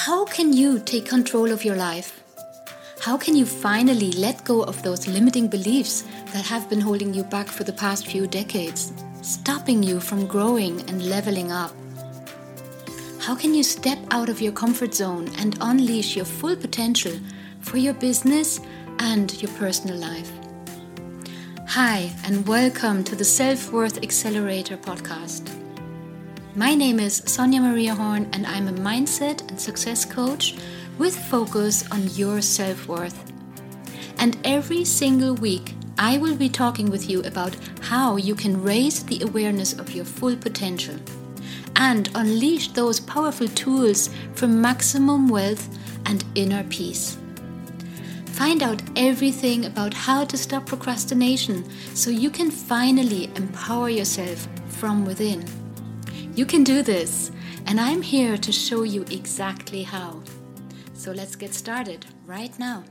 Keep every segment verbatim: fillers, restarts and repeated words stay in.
How can you take control of your life? How can you finally let go of those limiting beliefs that have been holding you back for the past few decades, stopping you from growing and leveling up? How can you step out of your comfort zone and unleash your full potential for your business and your personal life? Hi, and welcome to the Self-Worth Accelerator podcast. My name is Sonia Maria Horn, and I'm a mindset and success coach with focus on your self-worth. And every single week, I will be talking with you about how you can raise the awareness of your full potential and unleash those powerful tools for maximum wealth and inner peace. Find out everything about how to stop procrastination so you can finally empower yourself from within. You can do this, and I'm here to show you exactly how. So let's get started right now.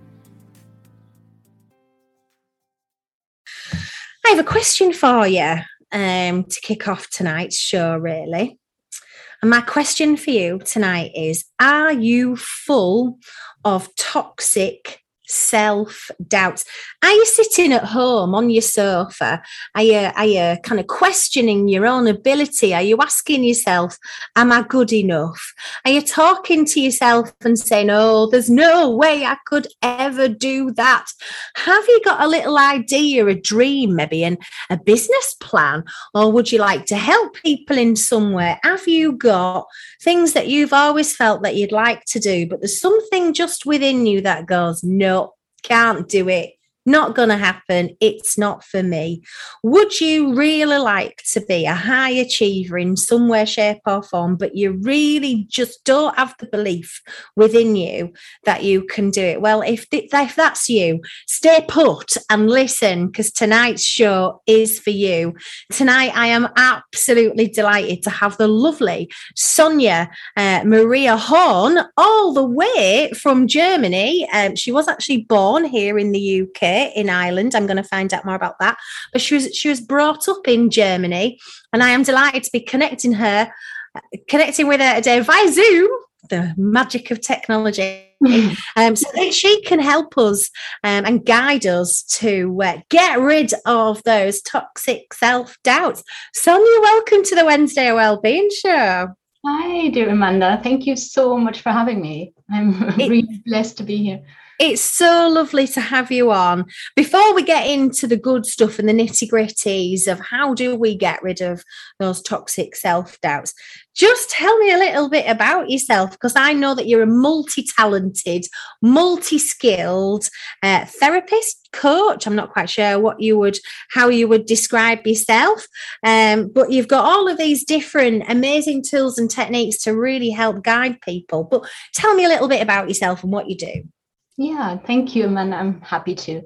I have a question for you um, to kick off tonight's show, really. And my question for you tonight is, are you full of toxic self-doubts? Are you sitting at home on your sofa? Are you, are you kind of questioning your own ability? Are you asking yourself, am I good enough? Are you talking to yourself and saying, oh, there's no way I could ever do that? Have you got a little idea, a dream maybe, and a business plan? Or would you like to help people in some way? Have you got things that you've always felt that you'd like to do, but there's something just within you that goes, no, can't do it, not going to happen, it's not for me? Would you really like to be a high achiever in some way, shape or form, but you really just don't have the belief within you that you can do it? Well, if, th- if that's you, stay put and listen, because tonight's show is for you. Tonight, I am absolutely delighted to have the lovely Sonia uh, Maria Horn, all the way from Germany. Um, she was actually born here in the U K, in Ireland. I'm going to find out more about that. But she was she was brought up in Germany, and I am delighted to be connecting her, connecting with her today via Zoom, the magic of technology, um, so that she can help us um, and guide us to uh, get rid of those toxic self-doubts. Sonia, welcome to the Wednesday Wellbeing Show. Hi, dear Amanda. Thank you so much for having me. I'm it- really blessed to be here. It's so lovely to have you on. Before we get into the good stuff and the nitty-gritties of how do we get rid of those toxic self-doubts, just tell me a little bit about yourself, because I know that you're a multi-talented, multi-skilled uh, therapist, coach. I'm not quite sure what you would, how you would describe yourself, um, but you've got all of these different amazing tools and techniques to really help guide people. But tell me a little bit about yourself and what you do. Yeah, thank you, Amanda. I'm happy to.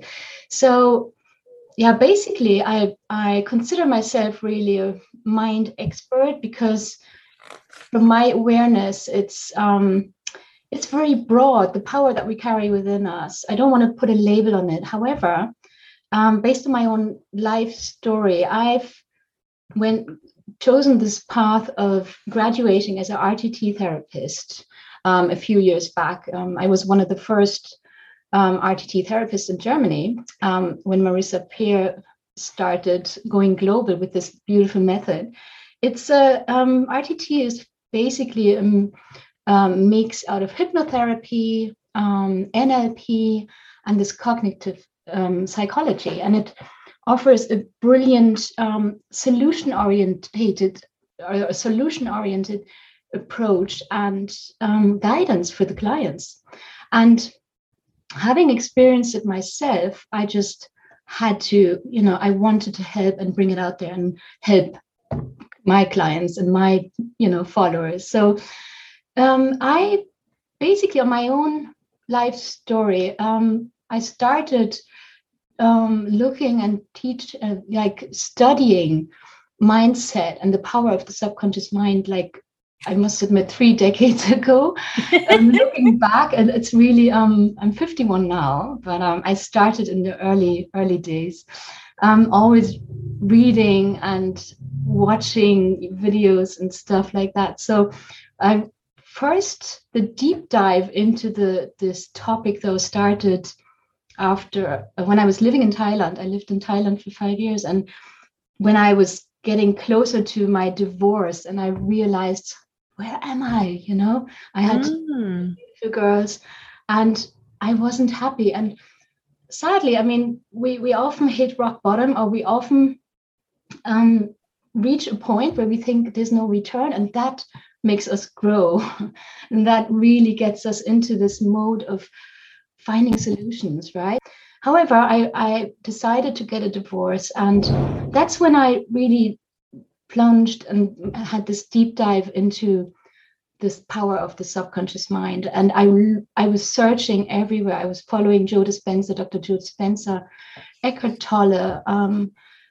So, yeah, basically, I I consider myself really a mind expert, because from my awareness, it's um, it's very broad, the power that we carry within us. I don't want to put a label on it. However, um, based on my own life story, I've when chosen this path of graduating as an R T T therapist um, a few years back. Um, I was one of the first Um, R T T therapist in Germany um, when Marissa Peer started going global with this beautiful method. It's a um, R T T is basically a um, mix out of hypnotherapy, um, N L P, and this cognitive um, psychology, and it offers a brilliant um, solution-oriented or a solution-oriented approach and um, guidance for the clients. And having experienced it myself, I just had to, you know, I wanted to help and bring it out there and help my clients and my, you know, followers. So um, I basically, on my own life story, um, I started um, looking and teach, uh, like studying mindset and the power of the subconscious mind, like I must admit, three decades ago. um, looking back, and it's really, um, I'm fifty-one now, but um, I started in the early, early days, um, always reading and watching videos and stuff like that. So I first, the deep dive into the this topic though started after when I was living in Thailand. I lived in Thailand for five years, and when I was getting closer to my divorce, and I realized, where am I? You know, I had Mm. two girls, and I wasn't happy. And sadly, I mean, we we often hit rock bottom, or we often um, reach a point where we think there's no return, and that makes us grow, and that really gets us into this mode of finding solutions, right? However, I, I decided to get a divorce, and that's when I really plunged and had this deep dive into this power of the subconscious mind. And I, I was searching everywhere. I was following Joe Dispenza, Doctor Joe Dispenza, Eckhart Tolle. Um,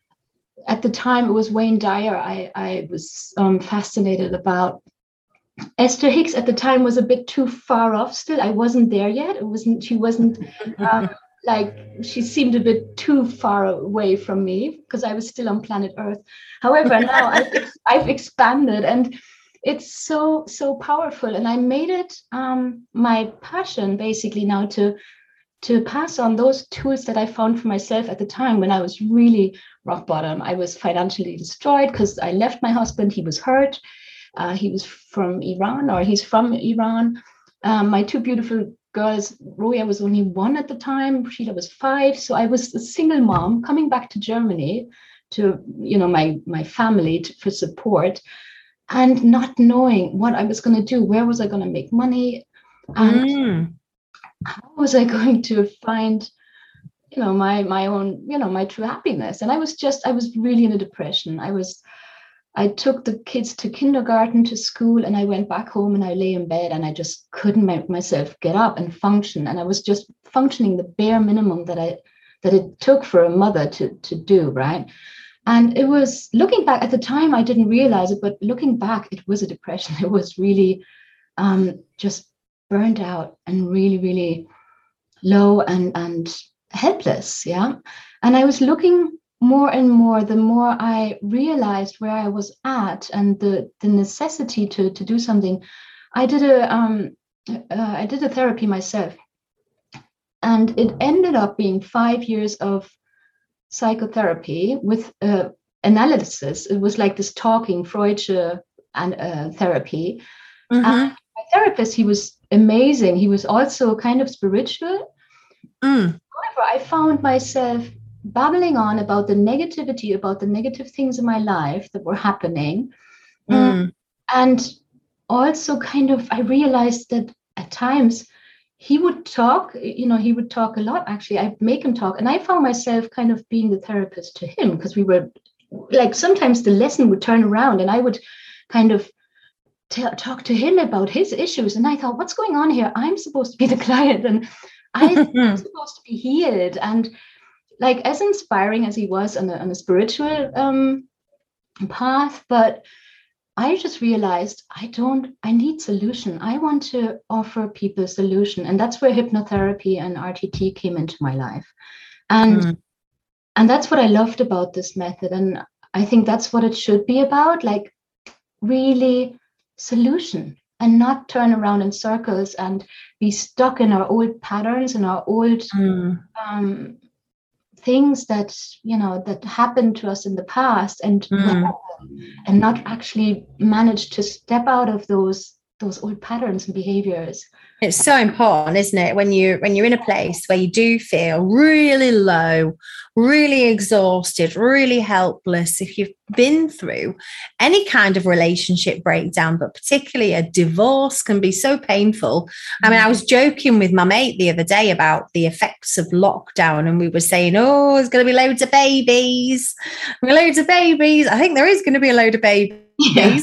at the time, it was Wayne Dyer. I, I was um, fascinated about. Esther Hicks at the time was a bit too far off still. I wasn't there yet. It wasn't, she wasn't um, like, she seemed a bit too far away from me because I was still on planet Earth. However, now I've, I've expanded, and it's so, so powerful. And I made it um, my passion basically now to, to pass on those tools that I found for myself at the time when I was really rock bottom. I was financially destroyed because I left my husband. He was hurt. Uh, he was from Iran, or he's from Iran. Um, my two beautiful girls, Roya was only one at the time, Sheila was five. So I was a single mom coming back to Germany to, you know, my, my family to, for support, and not knowing what I was going to do. Where was I going to make money? And Mm. how was I going to find, you know, my, my own, you know, my true happiness? And I was just, I was really in a depression. I was I took the kids to kindergarten, to school, and I went back home and I lay in bed, and I just couldn't make myself get up and function. And I was just functioning the bare minimum that I that it took for a mother to, to do, right? And it was, looking back at the time, I didn't realize it, but looking back, it was a depression. It was really um, just burned out and really, really low and, and helpless, yeah? And I was looking more and more, the more I realized where I was at and the, the necessity to, to do something. I did a um, uh, I did a therapy myself, and it ended up being five years of psychotherapy with uh, analysis. It was like this talking Freudian and uh, therapy. Mm-hmm. And my therapist, he was amazing. He was also kind of spiritual. Mm. However, I found myself babbling on about the negativity, about the negative things in my life that were happening. Mm. And also kind of, I realized that at times he would talk, you know, he would talk a lot, actually. I'd make him talk. And I found myself kind of being the therapist to him, because we were like, sometimes the lesson would turn around and I would kind of t- talk to him about his issues. And I thought, what's going on here? I'm supposed to be the client, and I'm supposed to be healed. And like, as inspiring as he was on a, on a spiritual um, path, but I just realized I don't, I need solution. I want to offer people a solution. And that's where hypnotherapy and R T T came into my life. And, mm. and that's what I loved about this method. And I think that's what it should be about, like really solution, and not turn around in circles and be stuck in our old patterns and our old mm. um, things that, you know, that happened to us in the past, and mm. and not actually manage to step out of those those old patterns and behaviors. It's so important, isn't it, when you when you're in a place where you do feel really low, really exhausted, really helpless. If you've been through any kind of relationship breakdown, but particularly a divorce can be so painful. I mean, I was joking with my mate the other day about the effects of lockdown, and we were saying, oh, there's going to be loads of babies, loads of babies. I think there is going to be a load of babies. Yeah.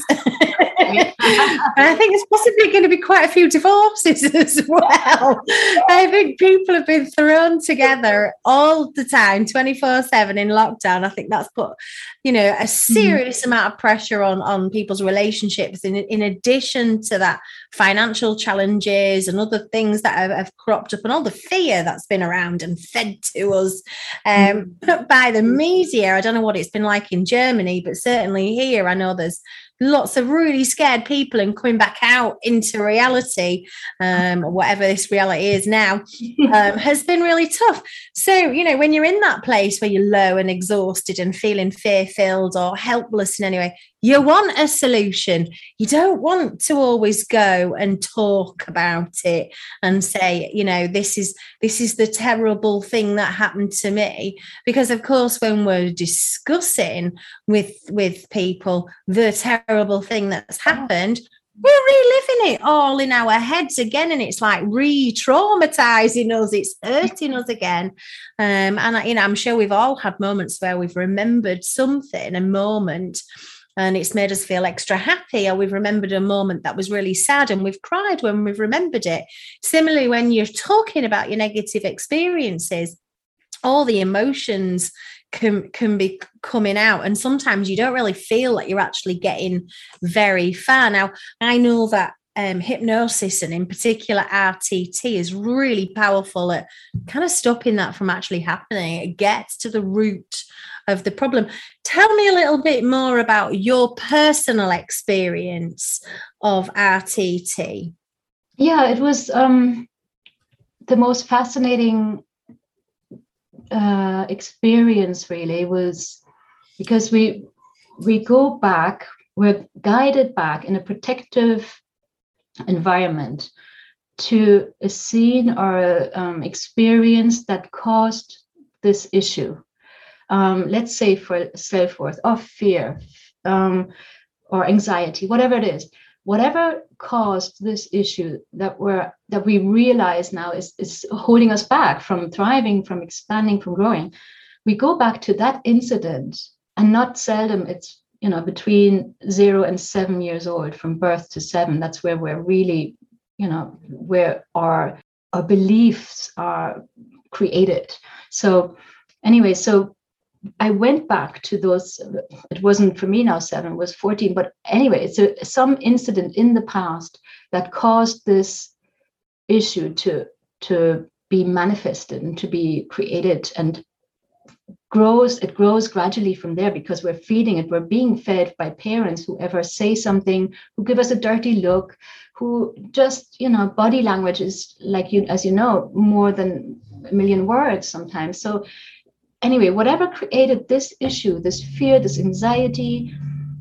And I think there's possibly going to be quite a few divorces as well. I think people have been thrown together all the time, twenty-four seven in lockdown. I think that's put, you know, a serious mm-hmm. amount of pressure on, on people's relationships, in, in addition to that financial challenges and other things that have, have cropped up, and all the fear that's been around and fed to us um, mm-hmm. by the media. I don't know what it's been like in Germany, but certainly here I know there's lots of really scared people and coming back out into reality, um, or whatever this reality is now, um, has been really tough. So, you know, when you're in that place where you're low and exhausted and feeling fear-filled or helpless in any way, you want a solution. You don't want to always go and talk about it and say, you know, this is this is the terrible thing that happened to me. Because, of course, when we're discussing with, with people the terrible thing that's happened, we're reliving it all in our heads again, and it's like re-traumatizing us. It's hurting us again. Um, and, you know, I'm sure we've all had moments where we've remembered something, a moment, and it's made us feel extra happy, or we've remembered a moment that was really sad and we've cried when we've remembered it. Similarly, when you're talking about your negative experiences, all the emotions can, can be coming out, and sometimes you don't really feel like you're actually getting very far. Now, I know that um, hypnosis, and in particular R T T, is really powerful at kind of stopping that from actually happening. It gets to the root of the problem. Tell me a little bit more about your personal experience of R T T. Yeah, it was um, the most fascinating uh, experience, really, was because we we go back, we're guided back in a protective environment to a scene or a um, experience that caused this issue. Um, let's say for self-worth or fear, um, or anxiety, whatever it is, whatever caused this issue that we're that we realize now is, is holding us back from thriving, from expanding, from growing. We go back to that incident, and not seldom it's, you know, between zero and seven years old, from birth to seven. That's where we're really, you know, where our our beliefs are created. So anyway, so I went back to those. It wasn't for me now seven, it was fourteen. But anyway, it's a, some incident in the past that caused this issue to, to be manifested and to be created, and grows. It grows gradually from there, because we're feeding it. We're being fed by parents who ever say something, who give us a dirty look, who just, you know, body language is, like, you, as you know, more than a million words sometimes. So anyway, whatever created this issue, this fear, this anxiety,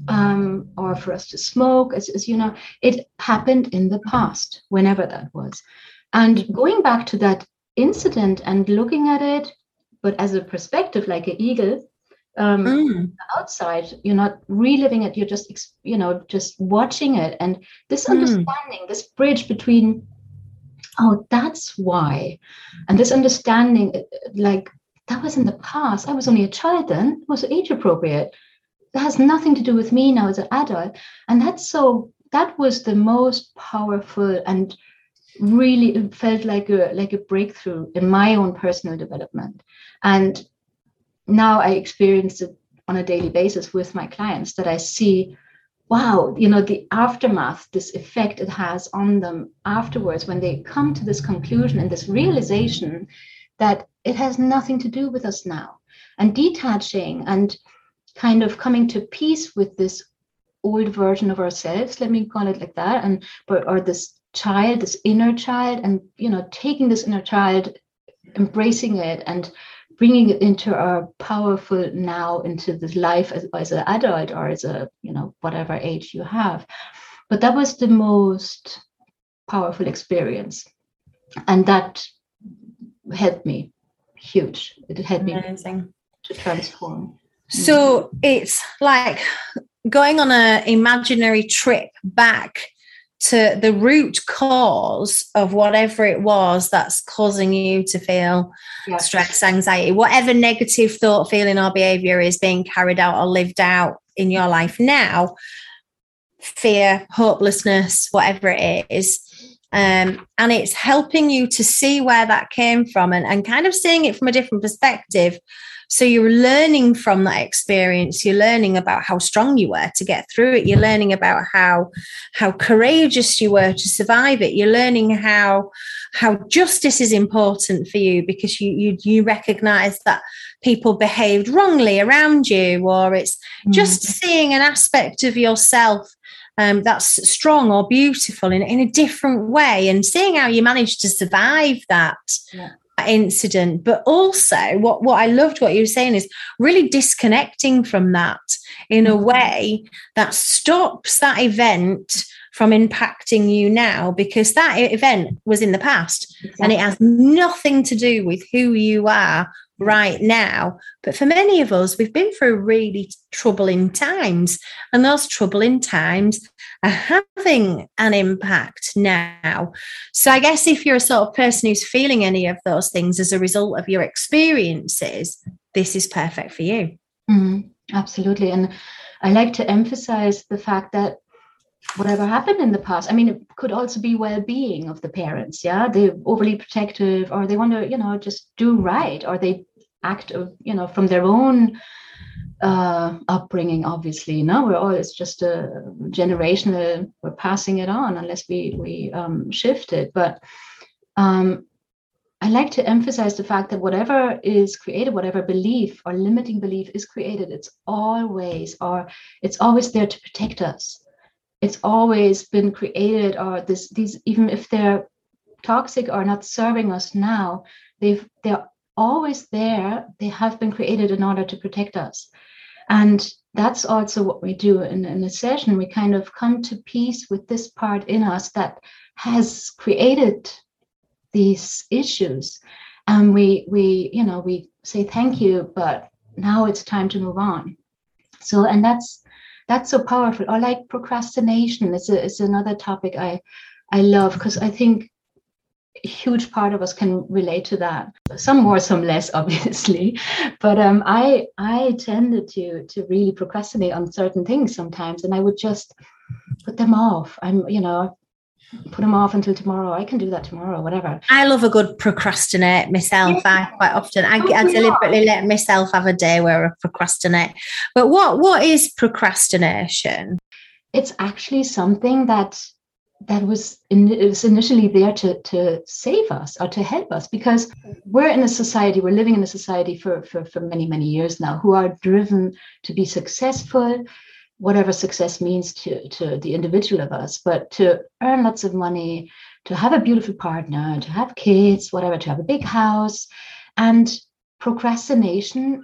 um, or for us to smoke, as, as you know, it happened in the past, whenever that was. And going back to that incident and looking at it, but as a perspective, like an eagle, um, mm. outside, you're not reliving it, you're just, you know, just watching it. And this mm. understanding, this bridge between, oh, that's why, and this understanding, like, that was in the past. I was only a child then. It was age appropriate. That has nothing to do with me now as an adult. And that's so, that was the most powerful, and really it felt like a like a breakthrough in my own personal development. And now I experience it on a daily basis with my clients, that I see, wow, you know, the aftermath, this effect it has on them afterwards, when they come to this conclusion and this realization that it has nothing to do with us now, and detaching and kind of coming to peace with this old version of ourselves, let me call it like that, and or this child, this inner child, and, you know, taking this inner child, embracing it and bringing it into our powerful now, into this life as, as an adult, or as a, you know, whatever age you have. But that was the most powerful experience, and that helped me huge. It helped me Amazing. To transform. So it's like going on an imaginary trip back to the root cause of whatever it was that's causing you to feel yes. stress, anxiety, whatever negative thought, feeling, or behavior is being carried out or lived out in your life now, fear, hopelessness, whatever it is. Um, and it's helping you to see where that came from and, and kind of seeing it from a different perspective. So you're learning from that experience. You're learning about how strong you were to get through it. You're learning about how, how courageous you were to survive it. You're learning how, how justice is important for you because you, you, you recognize that people behaved wrongly around you, or it's mm. just seeing an aspect of yourself Um, that's strong or beautiful in, in a different way, and seeing how you managed to survive that yeah. incident. But also what, what I loved what you were saying is really disconnecting from that in a way that stops that event from impacting you now, because that event was in the past exactly. and it has nothing to do with who you are right now. But for many of us, we've been through really troubling times, and those troubling times are having an impact now. So I guess if you're a sort of person who's feeling any of those things as a result of your experiences, this is perfect for you. Mm, absolutely. And I like to emphasize the fact that whatever happened in the past, I mean, it could also be well-being of the parents. Yeah, they're overly protective, or they want to, you know, just do right, or they act, you know, from their own uh, upbringing. Obviously, you know, we're all, it's just a generational. We're passing it on unless we we um, shift it. But um, I like to emphasize the fact that whatever is created, whatever belief or limiting belief is created, it's always, or it's always there to protect us. It's always been created, or this, these, even if they're toxic or not serving us now, they've, they're always there. They have been created in order to protect us. And that's also what we do in, in a session. We kind of come to peace with this part in us that has created these issues. And we, we, you know, we say, thank you, but now it's time to move on. So, and that's, That's so powerful. Or like procrastination is, a, is another topic I, I love, because I think a huge part of us can relate to that. Some more, some less, obviously. But um, I I tended to to really procrastinate on certain things sometimes, and I would just put them off. I'm, you know, put them off until tomorrow. I can do that tomorrow, whatever. I love a good procrastinate myself. Yeah. I quite often, I, oh, I deliberately yeah. let myself have a day where I procrastinate. But what what is procrastination? It's actually something that that was, in, it was initially there to, to save us or to help us, because we're in a society, we're living in a society for, for, for many, many years now, who are driven to be successful, whatever success means to, to the individual of us, but to earn lots of money, to have a beautiful partner, to have kids, whatever, to have a big house. And procrastination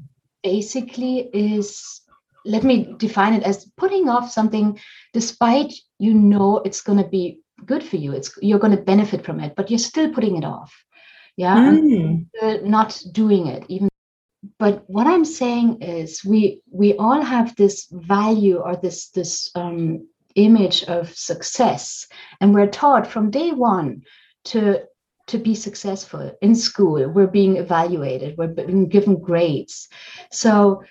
basically is, let me define it as putting off something despite you know it's going to be good for you. It's, you're going to benefit from it, but you're still putting it off. Yeah. Mm. And not doing it, even. But what I'm saying is we we all have this value or this this um, image of success, and we're taught from day one to to be successful in school. We're being evaluated. We're being given grades. So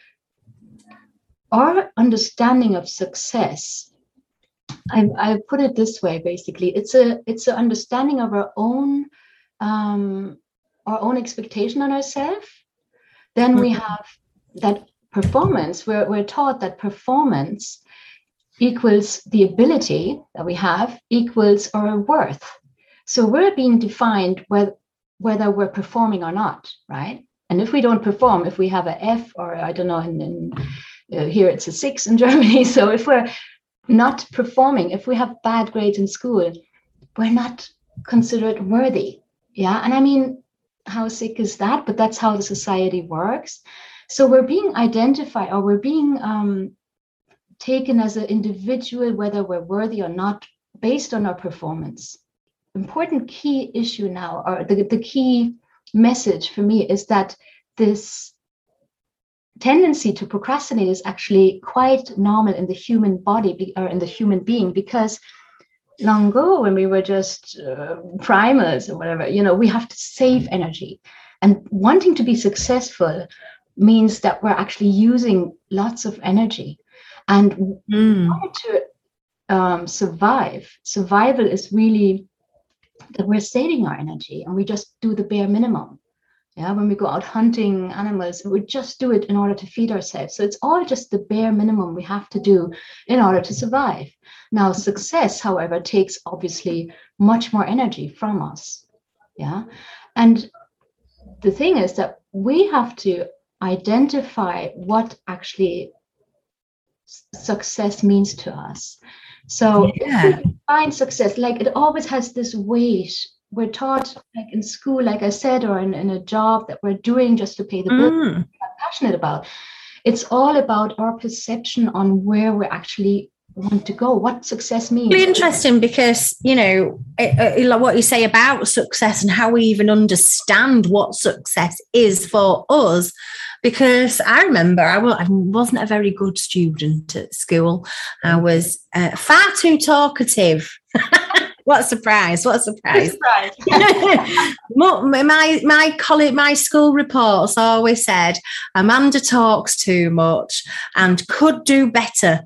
our understanding of success, I, I put it this way, basically, it's a it's an understanding of our own um, our own expectation on ourselves. Then we have that performance. We're, we're taught that performance equals the ability that we have equals our worth. So we're being defined whether, whether we're performing or not, right? And if we don't perform, if we have an F, or I don't know, in, in, uh, here it's a six in Germany. So if we're not performing, if we have bad grades in school, we're not considered worthy. Yeah. And I mean, how sick is that? But that's how the society works. So we're being identified, or we're being um, taken as an individual, whether we're worthy or not, based on our performance. Important key issue now, or the, the key message for me, is that this tendency to procrastinate is actually quite normal in the human body, or in the human being, because long ago, when we were just uh, primals or whatever, you know, we have to save energy. And wanting to be successful means that we're actually using lots of energy. And mm. in order to um, survive, survival is really that we're saving our energy and we just do the bare minimum. Yeah, when we go out hunting animals, we just do it in order to feed ourselves. So it's all just the bare minimum we have to do in order to survive. Now, success, however, takes obviously much more energy from us. Yeah. And the thing is that we have to identify what actually success means to us. So yeah. If we find success, like it always has this weight. We're taught, like in school, like I said, or in, in a job that we're doing just to pay the bills, mm. we're passionate about. It's all about our perception on where we actually want to go, what success means. Really interesting, because, you know, it, it, what you say about success and how we even understand what success is for us. Because I remember I wasn't a very good student at school. I was uh, far too talkative. What a surprise! What a surprise! surprise. my my college, my school reports always said Amanda talks too much and could do better.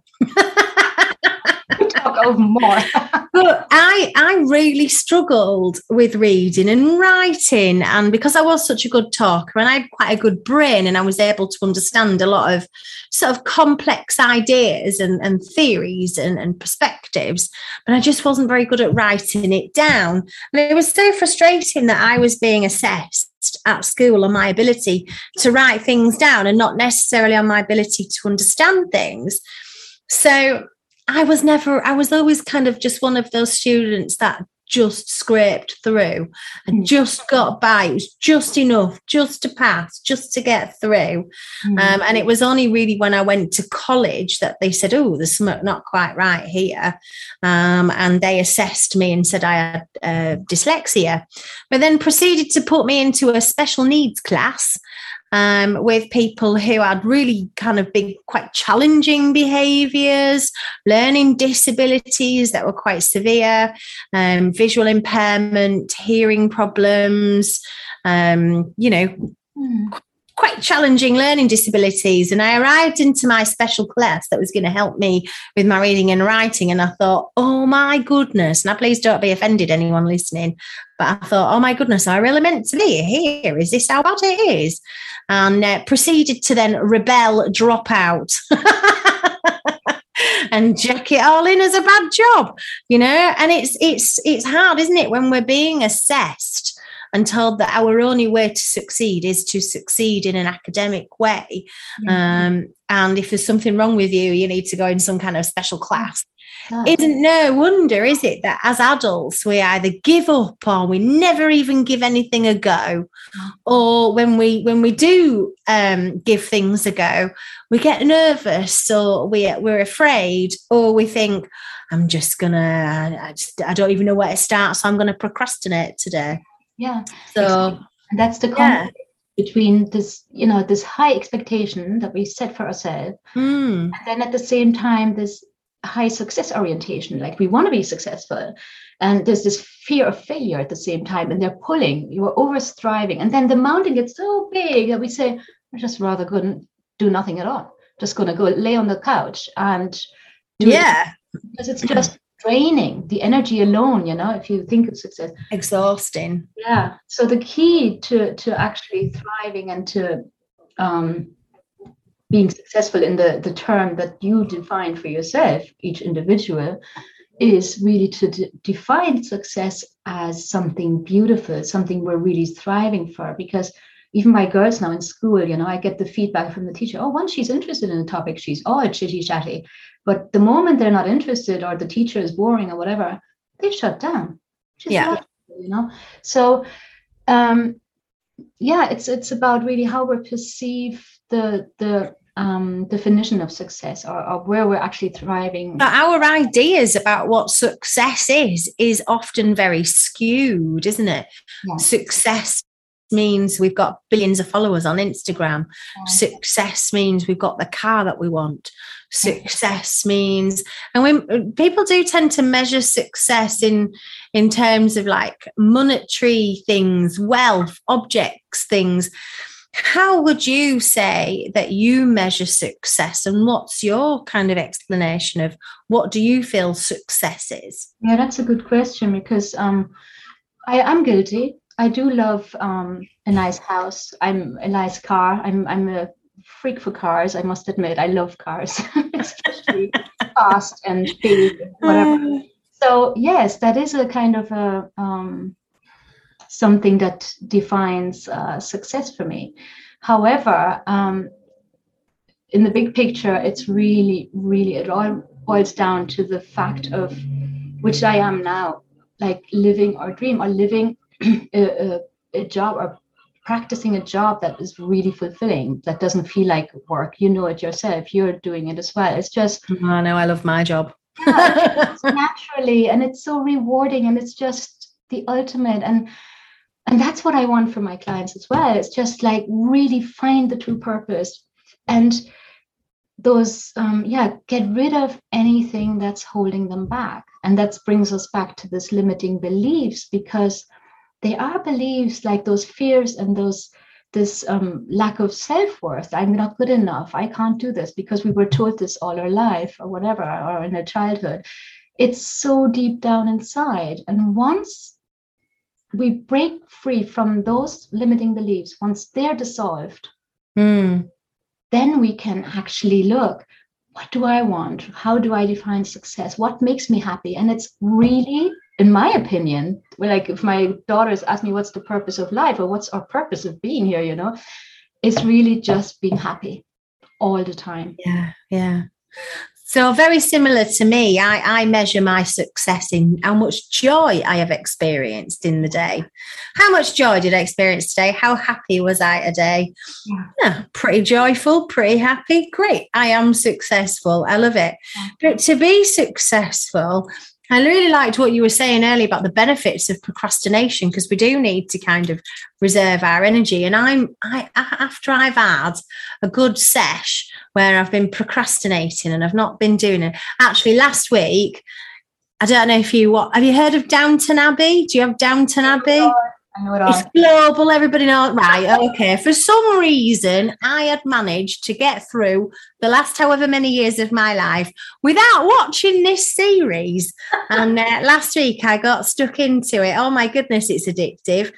Talk over more. But I, I really struggled with reading and writing, and because I was such a good talker and I had quite a good brain, and I was able to understand a lot of sort of complex ideas and, and theories and, and perspectives, but I just wasn't very good at writing it down. And it was so frustrating that I was being assessed at school on my ability to write things down and not necessarily on my ability to understand things. So I was never, I was always kind of just one of those students that just scraped through and just got by. It was just enough, just to pass, just to get through. Mm. Um, and it was only really when I went to college that they said, oh, there's something not quite right here. Um, and they assessed me and said I had uh, dyslexia, but then proceeded to put me into a special needs class. Um, with people who had really kind of big, quite challenging behaviours, learning disabilities that were quite severe, um, visual impairment, hearing problems, um, you know, mm. quite challenging learning disabilities. And I arrived into my special class that was going to help me with my reading and writing. And I thought, oh my goodness, now please don't be offended, anyone listening, but I thought, oh my goodness, am I really meant to be here? Is this how bad it is? And uh, proceeded to then rebel, drop out and jack it all in as a bad job, you know. And it's it's it's hard, isn't it, when we're being assessed and told that our only way to succeed is to succeed in an academic way. Mm-hmm. Um, and if there's something wrong with you, you need to go in some kind of special class. Oh. Isn't no wonder, is it, that as adults we either give up or we never even give anything a go, or when we when we do um, give things a go, we get nervous, or we we're afraid, or we think, I'm just gonna I, just, I don't even know where to start, so I'm gonna procrastinate today. Yeah. So and that's the conflict yeah. between this, you know, this high expectation that we set for ourselves, mm. and then at the same time this high success orientation, like we want to be successful, and there's this fear of failure at the same time, and they're pulling, you are over striving, and then the mountain gets so big that we say, we're just rather going to do nothing at all, just going to go lay on the couch and do yeah it, because it's just draining the energy alone, you know, if you think of success, exhausting. Yeah. So the key to to actually thriving and to um being successful in the, the term that you define for yourself, each individual, is really to d- define success as something beautiful, something we're really thriving for. Because even my girls now in school, you know, I get the feedback from the teacher, oh, once she's interested in a topic, she's all chitty chatty. But the moment they're not interested, or the teacher is boring or whatever, they shut down. Just yeah. Not, you know, so um, yeah, it's it's about really how we perceive the the um definition of success, or, or where we're actually thriving. But our ideas about what success is is often very skewed, isn't it? Yeah. Success means we've got billions of followers on Instagram. Yeah. Success means we've got the car that we want. Success means, and when people do tend to measure success in in terms of like monetary things, wealth, objects, things. How would you say that you measure success, and what's your kind of explanation of what do you feel success is? Yeah, that's a good question, because um, I am guilty. I do love um, a nice house. I'm a nice car. I'm I'm a freak for cars. I must admit, I love cars, especially fast and big, whatever. So yes, that is a kind of a um, something that defines uh, success for me. However, um, in the big picture, it's really, really, it all boils down to the fact of which I am now, like living our dream or living a, a, a job or practicing a job that is really fulfilling, that doesn't feel like work. You know it yourself. You're doing it as well. It's just, I know, I love my job. Yeah, it's naturally, and it's so rewarding, and it's just the ultimate. And and that's what I want for my clients as well. It's just like really find the true purpose, and those um yeah get rid of anything that's holding them back. And that brings us back to this limiting beliefs, because they are beliefs like those fears and those this um lack of self-worth. I'm not good enough, I can't do this, because we were taught this all our life or whatever, or in our childhood. It's so deep down inside, and once we break free from those limiting beliefs, once they're dissolved, mm. then we can actually look, what do I want? How do I define success? What makes me happy? And it's really, in my opinion, like if my daughters ask me what's the purpose of life or what's our purpose of being here, you know, it's really just being happy all the time. Yeah, yeah. So very similar to me, I, I measure my success in how much joy I have experienced in the day. How much joy did I experience today? How happy was I a day? Yeah. Yeah, pretty joyful, pretty happy. Great. I am successful. I love it. Yeah. But to be successful, I really liked what you were saying earlier about the benefits of procrastination, because we do need to kind of reserve our energy. And I'm I after I've had a good sesh where I've been procrastinating and I've not been doing it. Actually, last week, I don't know if you what have you heard of Downton Abbey? Do you have Downton Abbey? I know it all. It's global, everybody knows. Right, okay. For some reason, I had managed to get through the last however many years of my life without watching this series. And uh, last week, I got stuck into it. Oh, my goodness, it's addictive.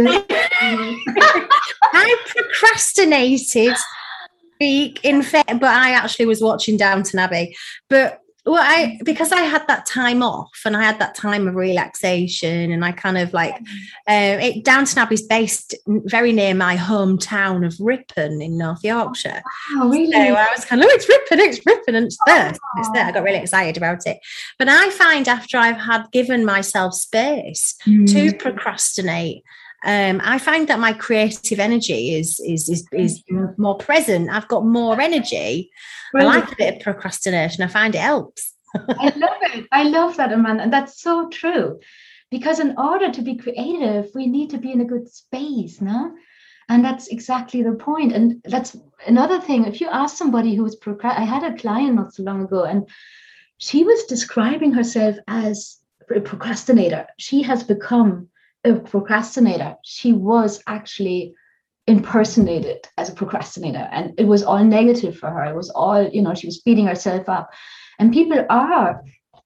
I procrastinated week in fact, but I actually was watching Downton Abbey. But well, I because I had that time off and I had that time of relaxation, and I kind of like uh, it. Downton Abbey is based very near my hometown of Ripon in North Yorkshire. Oh, really? So I was kind of, oh, it's Ripon, it's Ripon, and it's there, oh. it's there. I got really excited about it. But I find after I've had given myself space mm. to procrastinate, Um, I find that my creative energy is is is is more present. I've got more energy. Really? I like a bit of procrastination. I find it helps. I love it. I love that, Amanda. And that's so true. Because in order to be creative, we need to be in a good space, no? And that's exactly the point. And that's another thing. If you ask somebody who's procrast- I had a client not so long ago, and she was describing herself as a procrastinator. She has become a procrastinator. She was actually impersonated as a procrastinator, and it was all negative for her. It was all, you know, she was beating herself up, and people are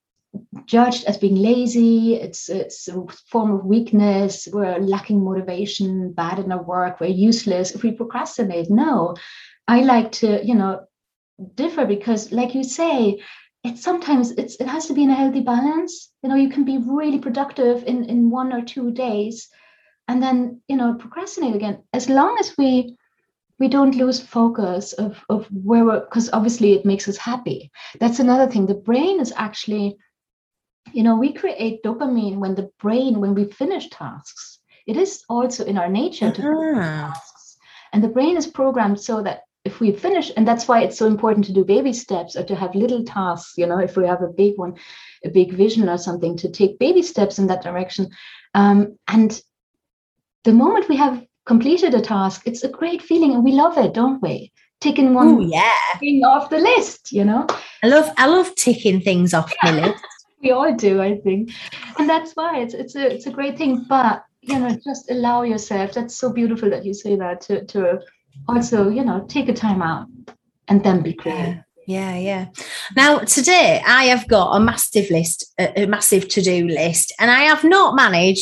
judged as being lazy. It's it's a form of weakness. We're lacking motivation, bad in our work, we're useless if we procrastinate. No, I like to, you know, differ, because like you say, it's sometimes it's it has to be in a healthy balance. You know, you can be really productive in, in one or two days and then, you know, procrastinate again. As long as we we don't lose focus of, of where we're, because obviously it makes us happy. That's another thing. The brain is actually, you know, we create dopamine when the brain, when we finish tasks. It is also in our nature to uh-huh. finish tasks. And the brain is programmed so that if we finish, and that's why it's so important to do baby steps or to have little tasks, you know, if we have a big one, a big vision or something, to take baby steps in that direction. Um, and the moment we have completed a task, it's a great feeling and we love it, don't we? Ticking one Ooh, yeah. thing off the list, you know. I love I love ticking things off yeah. my list. We all do, I think. And that's why it's it's a it's a great thing. But, you know, just allow yourself. That's so beautiful that you say that, to to also, you know, take a time out and then be creative. Yeah, yeah. Now, today I have got a massive list, a, a massive to-do list, and I have not managed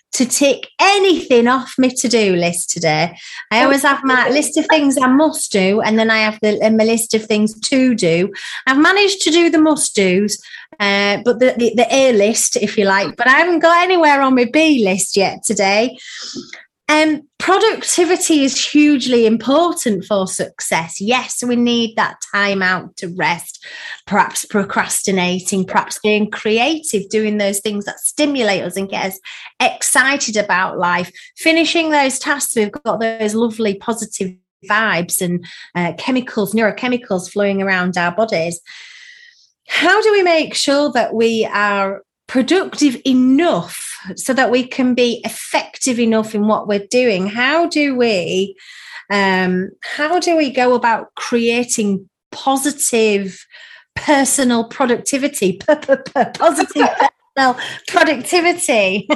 to tick anything off my to-do list today. I always have my list of things I must do, and then I have the, my list of things to do. I've managed to do the must-dos, uh, but the, the, the A list, if you like, but I haven't got anywhere on my B list yet today. Um, productivity is hugely important for success. Yes, we need that time out to rest, perhaps procrastinating, perhaps being creative, doing those things that stimulate us and get us excited about life, finishing those tasks. We've got those lovely positive vibes and uh, chemicals, neurochemicals flowing around our bodies. How do we make sure that we are productive enough so that we can be effective enough in what we're doing? How do we um, how do we go about creating positive personal productivity? Positive personal productivity.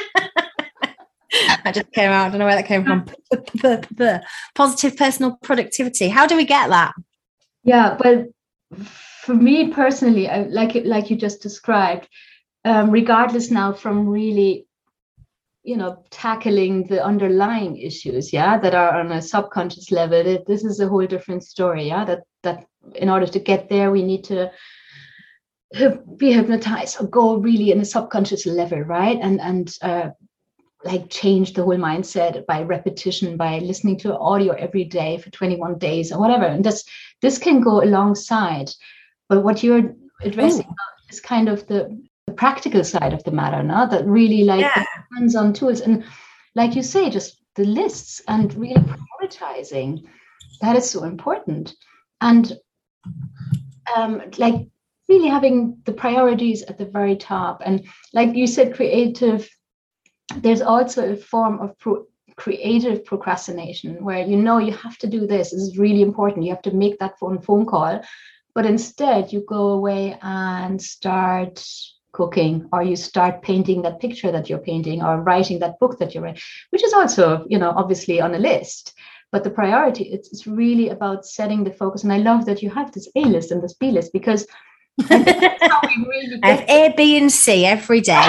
I just came out. I don't know where that came from. Positive personal productivity. How do we get that? Yeah, well, for me personally, I, like it, like you just described. Um, regardless now from really, you know, tackling the underlying issues, yeah, that are on a subconscious level, it, this is a whole different story, yeah, that that in order to get there, we need to be hypnotized or go really in a subconscious level, right? And, and uh, like change the whole mindset by repetition, by listening to audio every day for twenty-one days or whatever. And this, this can go alongside, but what you're addressing Ooh. is kind of the the practical side of the matter, now that really like yeah. the hands-on tools, and like you say, just the lists and really prioritizing, that is so important. And um like really having the priorities at the very top. And like you said, creative, there's also a form of pro- creative procrastination where you know you have to do this. This is really important, you have to make that phone phone call, but instead you go away and start cooking, or you start painting that picture that you're painting, or writing that book that you're writing, which is also, you know, obviously on a list. But the priority, it's, it's really about setting the focus. And I love that you have this A list and this B list, because that's how we really I have A, B, and C every day.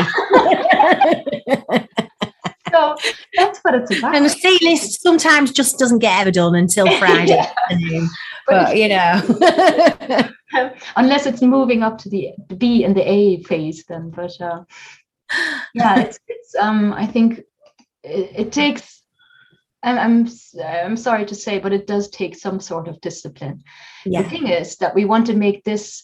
So that's what it's about. And the C list sometimes just doesn't get ever done until Friday yeah. afternoon. But, but you know. Unless it's moving up to the B and the A phase, then. But uh, yeah, it's it's. Um, I think it, it takes. And I'm I'm sorry to say, but it does take some sort of discipline. Yeah. The thing is that we want to make this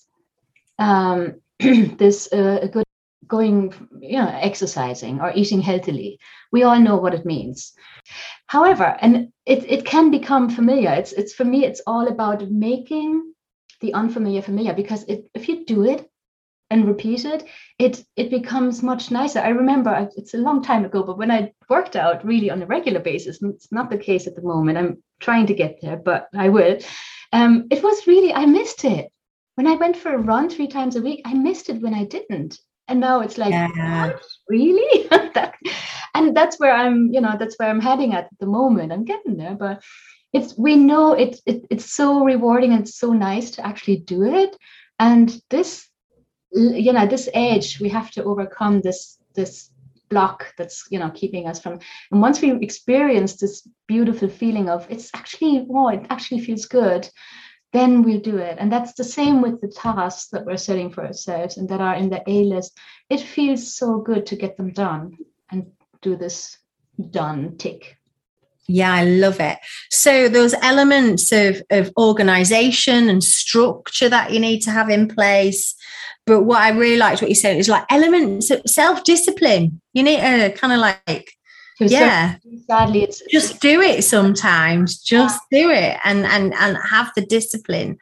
um, this uh, a good going, you know, exercising or eating healthily. We all know what it means. However, and it it can become familiar. It's it's for me, it's all about making the unfamiliar familiar, because it, if you do it and repeat it, it it becomes much nicer. I remember, it's a long time ago, but when I worked out really on a regular basis, and it's not the case at the moment, I'm trying to get there, but I will. Um, it was really, I missed it. When I went for a run three times a week, I missed it when I didn't. And now it's like, yeah. What? Really? that, and that's where I'm, you know, that's where I'm heading at, at the moment. I'm getting there, but it's, we know it, it, it's so rewarding and it's so nice to actually do it. And this, you know, this edge, we have to overcome this, this block that's, you know, keeping us from, and once we experience this beautiful feeling of it's actually, oh, it actually feels good, then we'll do it. And that's the same with the tasks that we're setting for ourselves and that are in the A list. It feels so good to get them done and do this done tick. Yeah, I love it. So those elements of, of organization and structure that you need to have in place. But what I really liked what you said is like elements of self-discipline. You need to kind of like, yeah, sadly, it's just do it sometimes. Just do it and and and have the discipline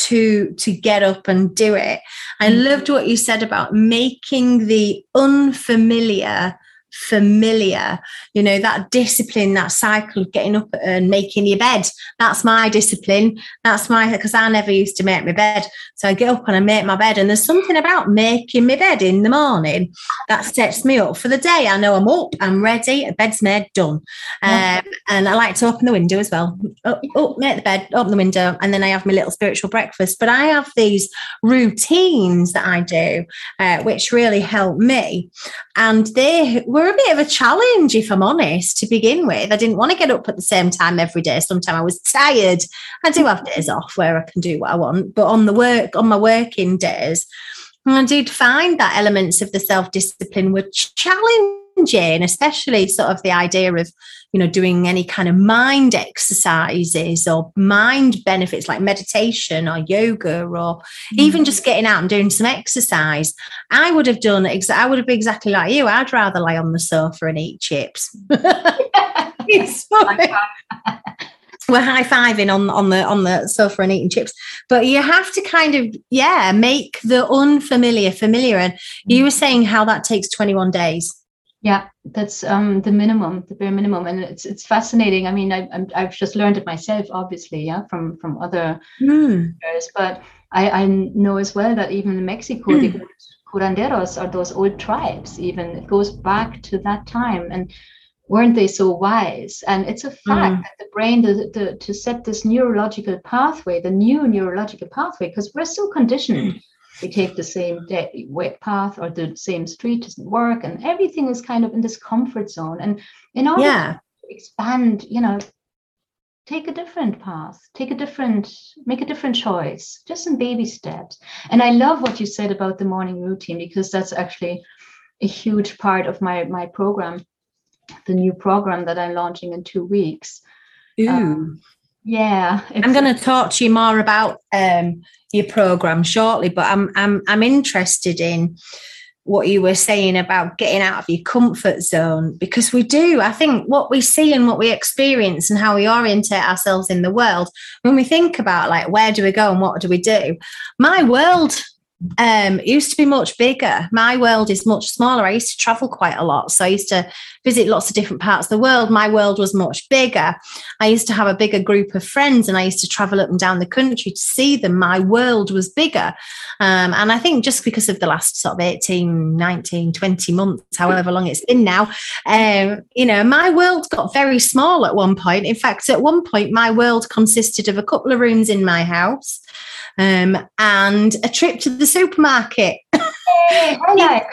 to to get up and do it. I mm-hmm. loved what you said about making the unfamiliar familiar, you know, that discipline, that cycle of getting up and making your bed. That's my discipline. That's my, because I never used to make my bed. So I get up and I make my bed. And there's something about making my bed in the morning that sets me up for the day. I know I'm up, I'm ready, the bed's made, done. Um, and I like to open the window as well. Up, up, make the bed, open the window, and then I have my little spiritual breakfast. But I have these routines that I do, uh, which really help me. And they were were a bit of a challenge, if I'm honest, to begin with. I didn't want to get up at the same time every day. Sometimes I was tired. I do have days off where I can do what I want, but on the work, on my working days, I did find that elements of the self-discipline were challenging, especially sort of the idea of, you know, doing any kind of mind exercises or mind benefits like meditation or yoga, or mm. even just getting out and doing some exercise. I would have done, ex- I would have been exactly like you. I'd rather lie on the sofa and eat chips. It's funny. We're high-fiving on, on the on the sofa and eating chips. But you have to kind of, yeah, make the unfamiliar familiar. And you were saying how that takes twenty-one days. Yeah, that's um, the minimum, the bare minimum. And it's it's fascinating. I mean, I, I'm, I've just learned it myself, obviously, yeah, from, from other mm. years. But I, I know as well that even in Mexico, mm. the old curanderos are those old tribes, even. It goes back to that time. And weren't they so wise? And it's a fact mm. that the brain, the, the, to set this neurological pathway, the new neurological pathway, because we're so conditioned. Mm. We take the same day, weight path, or the same street doesn't work, and everything is kind of in this comfort zone. And in order yeah. to expand, you know, take a different path, take a different, make a different choice, just in baby steps. And I love what you said about the morning routine, because that's actually a huge part of my my program. The new program that I'm launching in two weeks. Ooh. Um, yeah. I'm going to talk to you more about um, your program shortly, but I'm I'm I'm interested in what you were saying about getting out of your comfort zone, because we do. I think what we see and what we experience and how we orientate ourselves in the world, when we think about like, where do we go and what do we do? My world um used to be much bigger. My world is much smaller. I used to travel quite a lot, so I used to visit lots of different parts of the world. My world was much bigger. I used to have a bigger group of friends, and I used to travel up and down the country to see them. My world was bigger, um, and I think just because of the last sort of eighteen, nineteen, twenty months, however long it's been now, um, you know, my world got very small at one point. In fact, at one point my world consisted of a couple of rooms in my house, Um, and a trip to the supermarket. Hey, I like.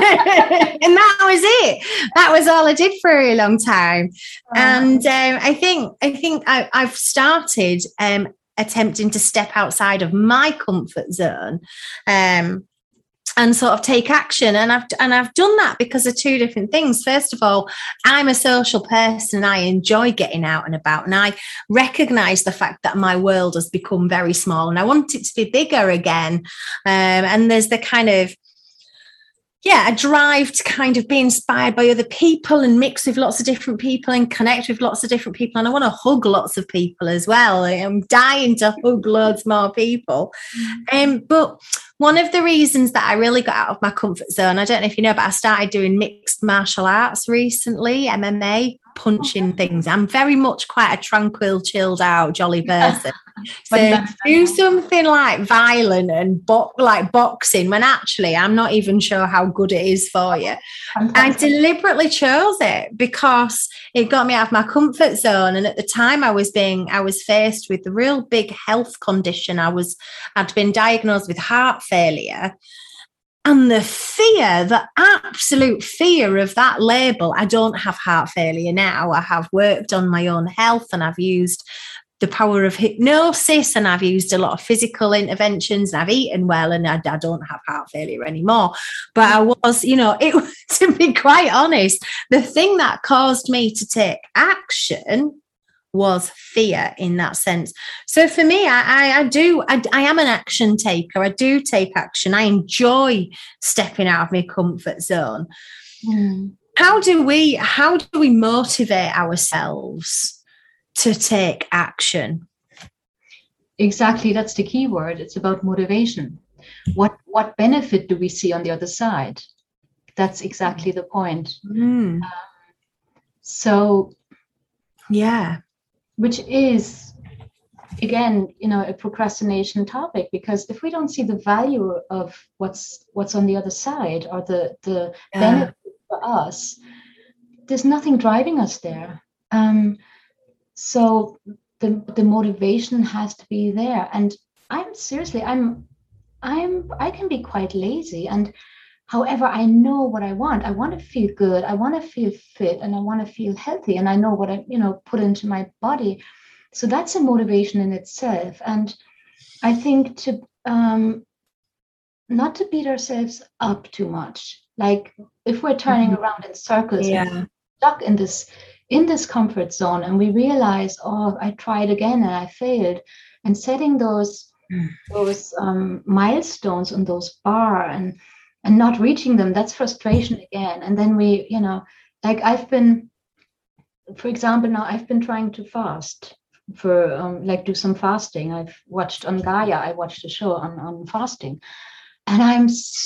And that was it. That was all I did for a really long time. Oh. And um, I think I think I, I've started um, attempting to step outside of my comfort zone. Um, and sort of take action. And I've and I've done that because of two different things. First of all, I'm a social person and I enjoy getting out and about. And I recognise the fact that my world has become very small and I want it to be bigger again. Um, and there's the kind of, yeah, a drive to kind of be inspired by other people and mix with lots of different people and connect with lots of different people. And I want to hug lots of people as well. I'm dying to hug loads more people. Um, but one of the reasons that I really got out of my comfort zone, I don't know if you know, but I started doing mixed martial arts recently, M M A, punching things. I'm very much quite a tranquil, chilled out, jolly person. So to do something like violent and bo- like boxing, when actually I'm not even sure how good it is for you. Fantastic. I deliberately chose it because it got me out of my comfort zone. And at the time I was being, I was faced with a real big health condition. I was, I'd been diagnosed with heart failure. And the fear, the absolute fear of that label, I don't have heart failure now. I have worked on my own health and I've used the power of hypnosis and I've used a lot of physical interventions and I've eaten well and I, I don't have heart failure anymore. But I was, you know, it to be quite honest, the thing that caused me to take action was fear in that sense. So for me, I, I, I do, I, I am an action taker. I do take action. I enjoy stepping out of my comfort zone. Mm. How do we, how do we motivate ourselves to take action? Exactly. That's the key word. It's about motivation. What, what benefit do we see on the other side? That's exactly the point. Mm. Um, so, yeah. Which is, again, you know, a procrastination topic, because if we don't see the value of what's what's on the other side or the, the yeah. benefit for us, there's nothing driving us there. Um, so the the motivation has to be there. And I'm seriously, I'm I'm I can be quite lazy. And However, I know what I want. I want to feel good. I want to feel fit, and I want to feel healthy. And I know what I, you know, put into my body. So that's a motivation in itself. And I think to um, not to beat ourselves up too much. Like if we're turning mm-hmm. around in circles, yeah. and stuck in this in this comfort zone, and we realize, oh, I tried again and I failed, and setting those mm. those um, milestones on those bar and and not reaching them, that's frustration again. And then we, you know, like I've been, for example, now I've been trying to fast for um, like do some fasting. I've watched on Gaia. I watched a show on on fasting. And I'm so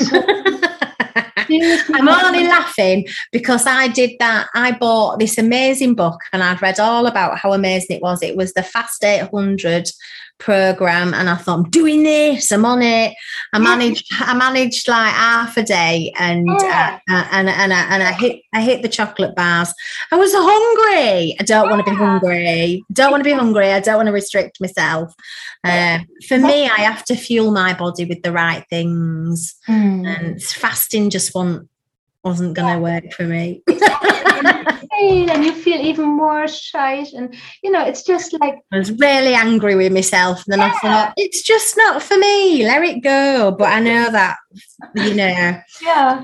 I'm only laughing because I did that. I bought this amazing book and I'd read all about how amazing it was. It was the Fast eight hundred program, and I thought, I'm doing this, I'm on it. I managed I managed like half a day, and uh, uh, and and I, and I hit I hit the chocolate bars. I was hungry. I don't want to be hungry. I don't want to be hungry. I don't want to restrict myself. Uh, for me, I have to fuel my body with the right things, mm. and fasting just wasn't wasn't going to work for me. And you feel even more shy, and you know, it's just like I was really angry with myself, and then yeah. I thought, it's just not for me, let it go. But I know that, you know, yeah.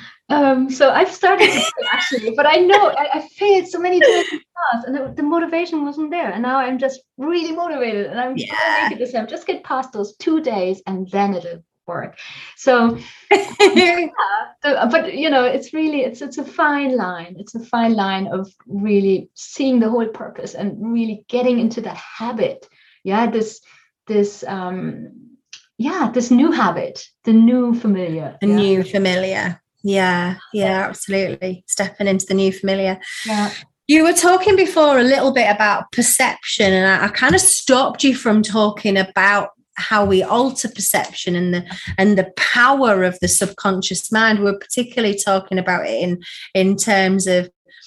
Um, so I've started to do actually, but I know I, I failed so many times in the past, and the, the motivation wasn't there. And now I'm just really motivated, and I'm yeah. going to make it this time. Just get past those two days, and then it'll work. So yeah, so, but you know, it's really it's it's a fine line. It's a fine line of really seeing the whole purpose and really getting into that habit. Yeah, this this um yeah, this new habit, the new familiar. The yeah. new familiar. Yeah, yeah, absolutely. Stepping into the new familiar. Yeah. You were talking before a little bit about perception, and I, I kind of stopped you from talking about how we alter perception and the and the power of the subconscious mind. We're particularly talking about it in in terms of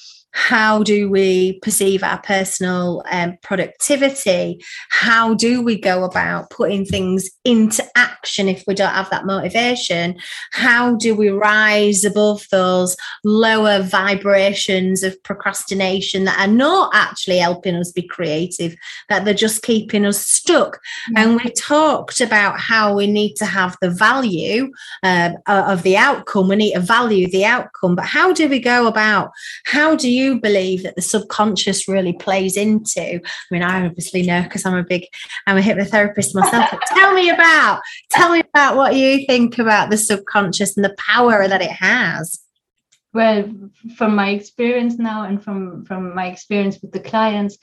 how do we perceive our personal um, productivity? How do we go about putting things into action if we don't have that motivation? How do we rise above those lower vibrations of procrastination that are not actually helping us be creative, that they're just keeping us stuck? Mm-hmm. And we talked about how we need to have the value um, of the outcome. We need to value the outcome. But how do we go about, how do you believe that the subconscious really plays into? I mean, I obviously know because I'm a big, I'm a hypnotherapist myself. But tell me about, tell me about what you think about the subconscious and the power that it has. Well, from my experience now, and from from my experience with the clients,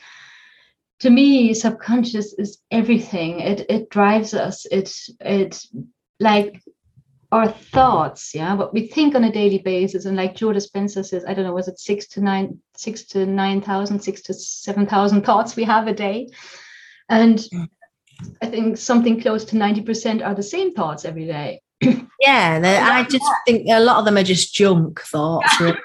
to me, subconscious is everything. It it drives us. It it like. Our thoughts, yeah, what we think on a daily basis, and like Joe Dispenza says, I don't know, was it six to nine, six to nine thousand, six to seven thousand thoughts we have a day, and I think something close to ninety percent are the same thoughts every day. Yeah, I just think a lot of them are just junk thoughts, really.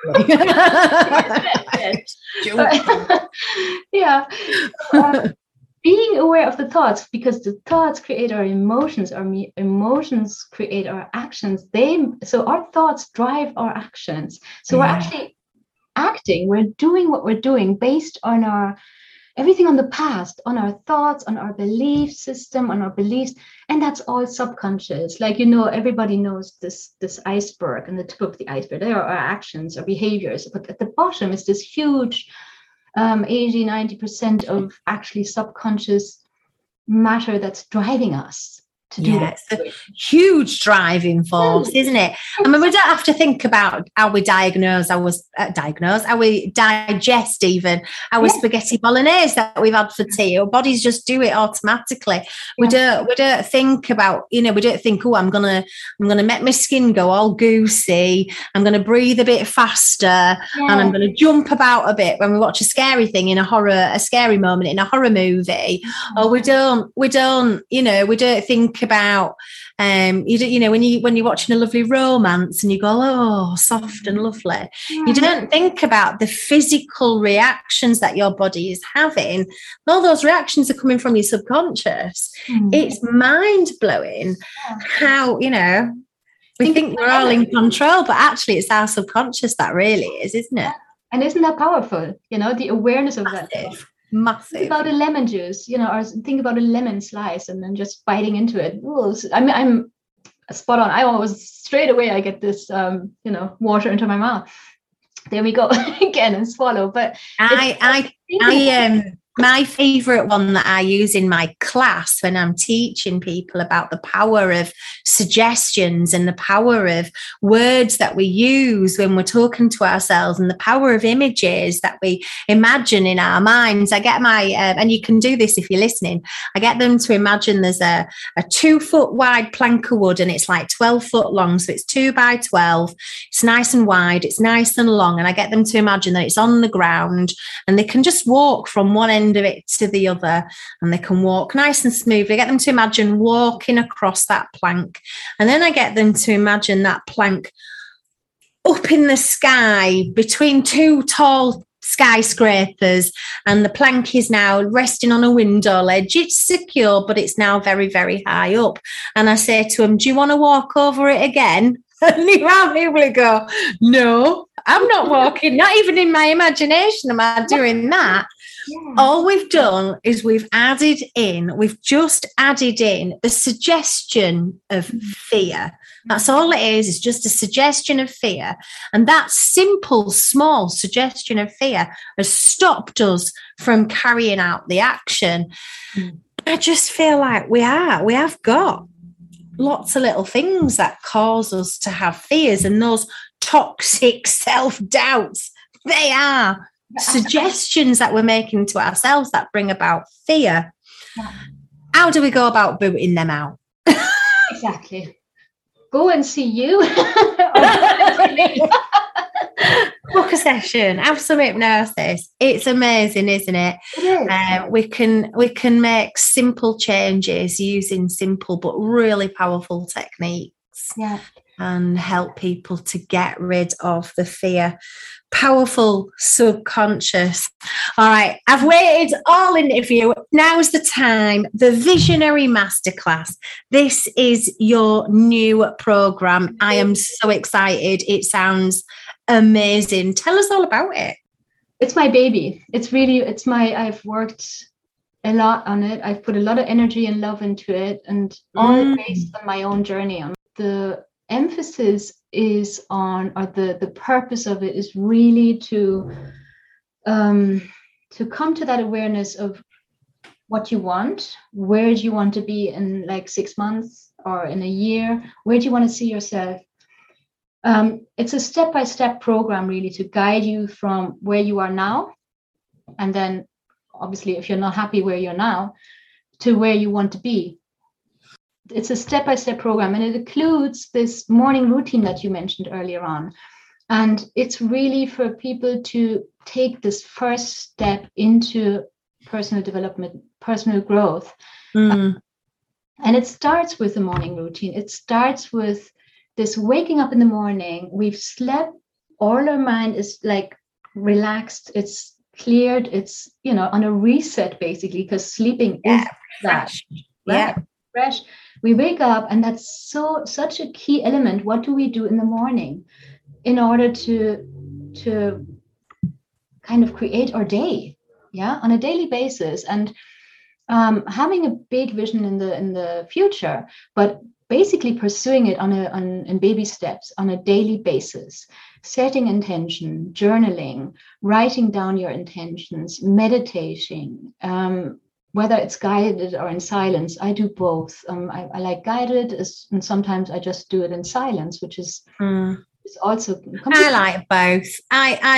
Junk. Yeah. Uh, being aware of the thoughts, because the thoughts create our emotions, our me- emotions create our actions. They so our thoughts drive our actions. So yeah. We're actually acting, we're doing what we're doing based on our everything on the past, on our thoughts, on our belief system, on our beliefs, and that's all subconscious. Like, you know, everybody knows this this iceberg, and the tip of the iceberg, there are our actions, our behaviors, but at the bottom is this huge Um, eighty, ninety percent of actually subconscious matter that's driving us to do yeah, that. It's a huge driving force, isn't it? I mean, we don't have to think about how we diagnose, how we uh, diagnose, how we digest even our yeah. spaghetti bolognese that we've had for tea. Our bodies just do it automatically. Yeah. We don't, we don't think about, you know, we don't think, oh, I'm gonna, I'm gonna make my skin go all goosey. I'm gonna breathe a bit faster, yeah. and I'm gonna jump about a bit when we watch a scary thing in a horror, a scary moment in a horror movie. Mm-hmm. Or we don't, we don't, you know, we don't think about um you don't, you know, when you when you're watching a lovely romance and you go, oh, soft and lovely, yeah. you don't think about the physical reactions that your body is having. All those reactions are coming from your subconscious. Mm. It's mind-blowing yeah. how, you know, We think, think we're all in control, but actually it's our subconscious that really is, isn't it? And isn't that powerful? You know, the awareness of Massive. that. Massive. Think about a lemon juice, you know, or think about a lemon slice and then just biting into it. Ooh, I mean, I'm spot on. I always straight away I get this, um, you know, water into my mouth. There we go again and swallow. But I, I, I, um, my favorite one that I use in my class when I'm teaching people about the power of suggestions and the power of words that we use when we're talking to ourselves and the power of images that we imagine in our minds. I get my, uh, and you can do this if you're listening, I get them to imagine there's a, a two foot wide plank of wood and it's like twelve foot long. So it's two by twelve. It's nice and wide. It's nice and long. And I get them to imagine that it's on the ground and they can just walk from one end of it to the other and they can walk nice and smoothly. I get them to imagine walking across that plank, and then I get them to imagine that plank up in the sky between two tall skyscrapers, and the plank is now resting on a window ledge. It's secure, but it's now very, very high up. And I say to them, do you want to walk over it again? And the amount of people go, no, I'm not walking, not even in my imagination am I doing that. Yeah. All we've done is we've added in, we've just added in the suggestion of fear. That's all it is, it's just a suggestion of fear. And that simple, small suggestion of fear has stopped us from carrying out the action. Mm. I just feel like we are, we have got lots of little things that cause us to have fears, and those toxic self-doubts, they are suggestions that we're making to ourselves that bring about fear. Yeah. How do we go about booting them out? Exactly. Go and see you. Book a session, have some hypnosis. It's amazing, isn't it? It is. Uh, we can we can make simple changes using simple but really powerful techniques. Yeah. And help people to get rid of the fear. Powerful subconscious. All right, I've waited all interview. Now's the time. The Visionary Masterclass. This is your new program. I am so excited. It sounds amazing. Tell us all about it. It's my baby. It's really, it's my, I've worked a lot on it. I've put a lot of energy and love into it, and all mm. based on my own journey. On the emphasis is on, or the the purpose of it is really to um to come to that awareness of what you want. Where do you want to be in like six months or in a year? Where do you want to see yourself? Um it's a step-by-step program really to guide you from where you are now, and then obviously if you're not happy where you're now, to where you want to be. It's a step-by-step program, and it includes this morning routine that you mentioned earlier on. And it's really for people to take this first step into personal development, personal growth. Mm. And it starts with the morning routine. It starts with this waking up in the morning. We've slept, all our mind is like relaxed. It's cleared. It's, you know, on a reset basically, because sleeping yeah, is that. Fresh. Right? Yeah. Fresh. We wake up, and that's so such a key element. What do we do in the morning in order to to kind of create our day, yeah, on a daily basis, and um, having a big vision in the in the future, but basically pursuing it on a on in baby steps on a daily basis, setting intention, journaling, writing down your intentions, meditating. Um, Whether it's guided or in silence, I do both. Um, I, I like guided, and sometimes I just do it in silence, which is, mm. is also. I like both. I I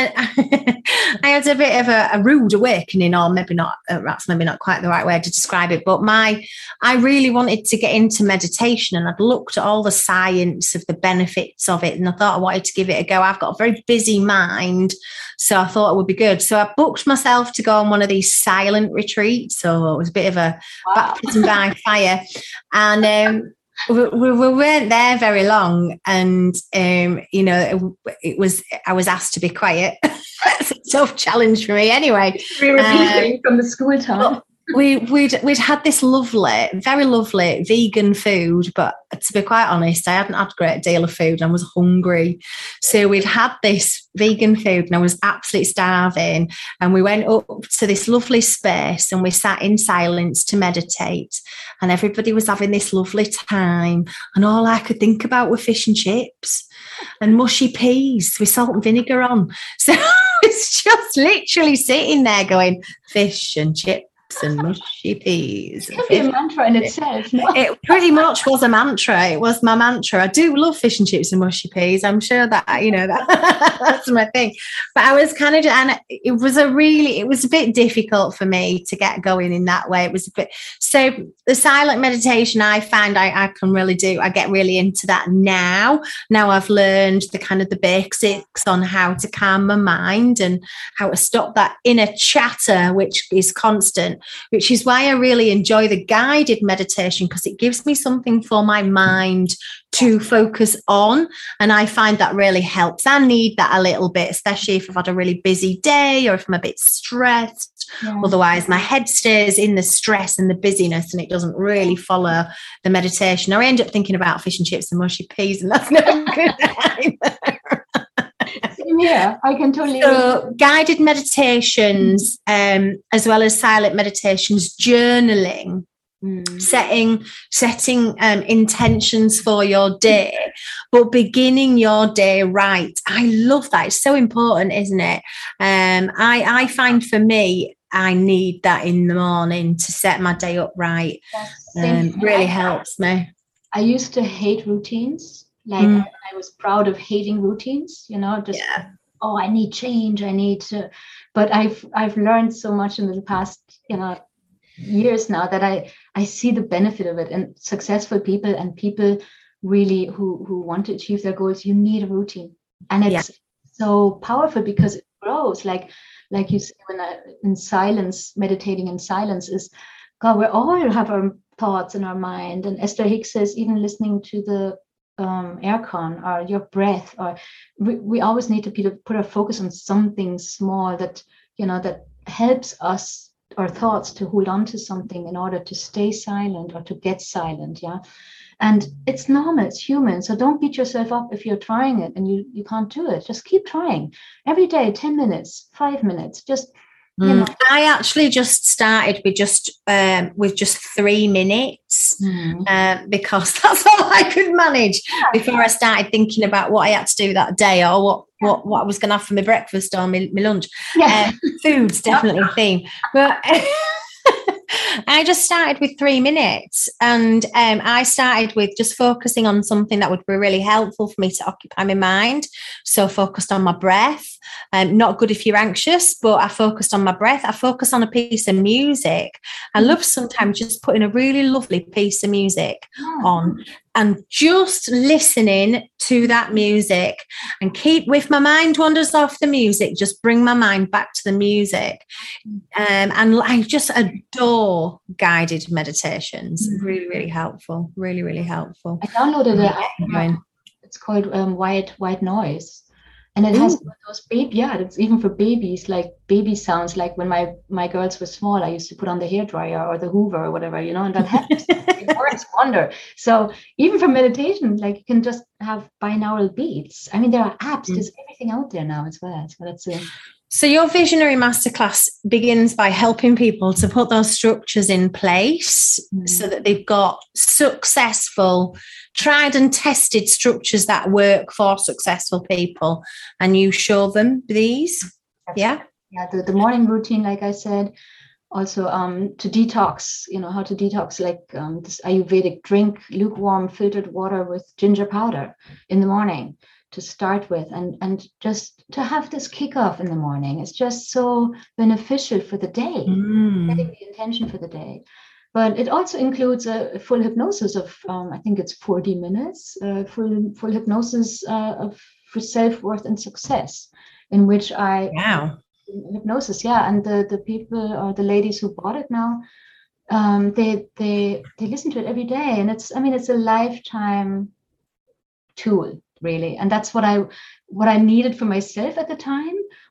I had a bit of a, a rude awakening, or maybe not. Uh, that's maybe not quite the right way to describe it. But my, I really wanted to get into meditation, and I'd looked at all the science of the benefits of it, and I thought I wanted to give it a go. I've got a very busy mind, so I thought it would be good. So I booked myself to go on one of these silent retreats. So it was a bit of a wow. baptism by fire. And um, we, we, we weren't there very long. And, um, you know, it, it was, I was asked to be quiet. That's a tough challenge for me anyway. We were um, from the school time. we, we'd we'd had this lovely, very lovely vegan food, but to be quite honest, I hadn't had a great deal of food and I was hungry. So we'd had this vegan food and I was absolutely starving. And we went up to this lovely space and we sat in silence to meditate. And everybody was having this lovely time. And all I could think about were fish and chips and mushy peas with salt and vinegar on. So it's just literally sitting there going, fish and chips and mushy peas. It could be a mantra in itself. No? It pretty much was a mantra. It was my mantra. I do love fish and chips and mushy peas. I'm sure that, you know, that that's my thing. But I was kind of, and it was a really, it was a bit difficult for me to get going in that way. It was a bit, so the silent meditation I find I, I can really do. I get really into that now. Now I've learned the kind of the basics on how to calm my mind and how to stop that inner chatter, which is constant. Which is why I really enjoy the guided meditation, because it gives me something for my mind to focus on. And I find that really helps. I need that a little bit, especially if I've had a really busy day or if I'm a bit stressed. Yeah. Otherwise, my head stays in the stress and the busyness and it doesn't really follow the meditation. Or I end up thinking about fish and chips and mushy peas, and that's not good either. Yeah, I can totally. So guided meditations, um, as well as silent meditations, journaling, mm. setting setting um, intentions for your day, but beginning your day right. I love that. It's so important, isn't it? Um, I I find for me, I need that in the morning to set my day up right. Um, really helps me. I used to hate routines. Like mm. I was proud of hating routines, you know, just, yeah. oh, I need change. I need to, but I've, I've learned so much in the past, you know, years now that I, I see the benefit of it. And successful people and people really who, who want to achieve their goals, you need a routine. And it's yeah. so powerful because it grows. Like, like you say, when I, in silence, meditating in silence is, God, we all have our thoughts in our mind. And Esther Hicks says, even listening to the um, aircon or your breath, or we, we always need to put, put our focus on something small that, you know, that helps us, our thoughts, to hold on to something in order to stay silent or to get silent. Yeah. And it's normal, it's human. So don't beat yourself up if you're trying it and you, you can't do it. Just keep trying every day, ten minutes, five minutes, just, you know. I actually just started with just um, with just three minutes mm. um, because that's all I could manage yeah. before I started thinking about what I had to do that day or what yeah. what, what I was going to have for my breakfast or my, my lunch. Yeah. Uh, food's definitely a theme. But I just started with three minutes and um, I started with just focusing on something that would be really helpful for me to occupy my mind. So focused on my breath. Um, not good if you're anxious, but I focused on my breath. I focused on a piece of music. I love sometimes just putting a really lovely piece of music on and just listening to that music and keep, if my mind wanders off the music, just bring my mind back to the music. Um, and I just adore guided meditations. Mm-hmm. Really, really helpful. Really, really helpful. I downloaded it. It's called um, White White Noise. And it has Ooh. those baby, yeah, it's even for babies, like baby sounds. Like when my, my girls were small, I used to put on the hairdryer or the Hoover or whatever, you know, and that helps. It works wonder. So even for meditation, like you can just have binaural beats. I mean, there are apps, mm. there's everything out there now as well. So that's it. So your Visionary Masterclass begins by helping people to put those structures in place mm. so that they've got successful, tried and tested structures that work for successful people. And you show them these. That's yeah. Right. Yeah. The, the morning routine, like I said, also um, to detox, you know, how to detox, like um, this Ayurvedic drink, lukewarm filtered water with ginger powder in the morning to start with, and and just to have this kickoff in the morning. It's just so beneficial for the day, mm. setting the intention for the day. But it also includes a, a full hypnosis of, um, I think it's forty minutes, uh, full full hypnosis uh, of for self-worth and success, in which I wow hypnosis, yeah, and the the people or the ladies who bought it now, um, they they they listen to it every day, and it's I mean it's a lifetime tool. Really. And that's what I what I needed for myself at the time,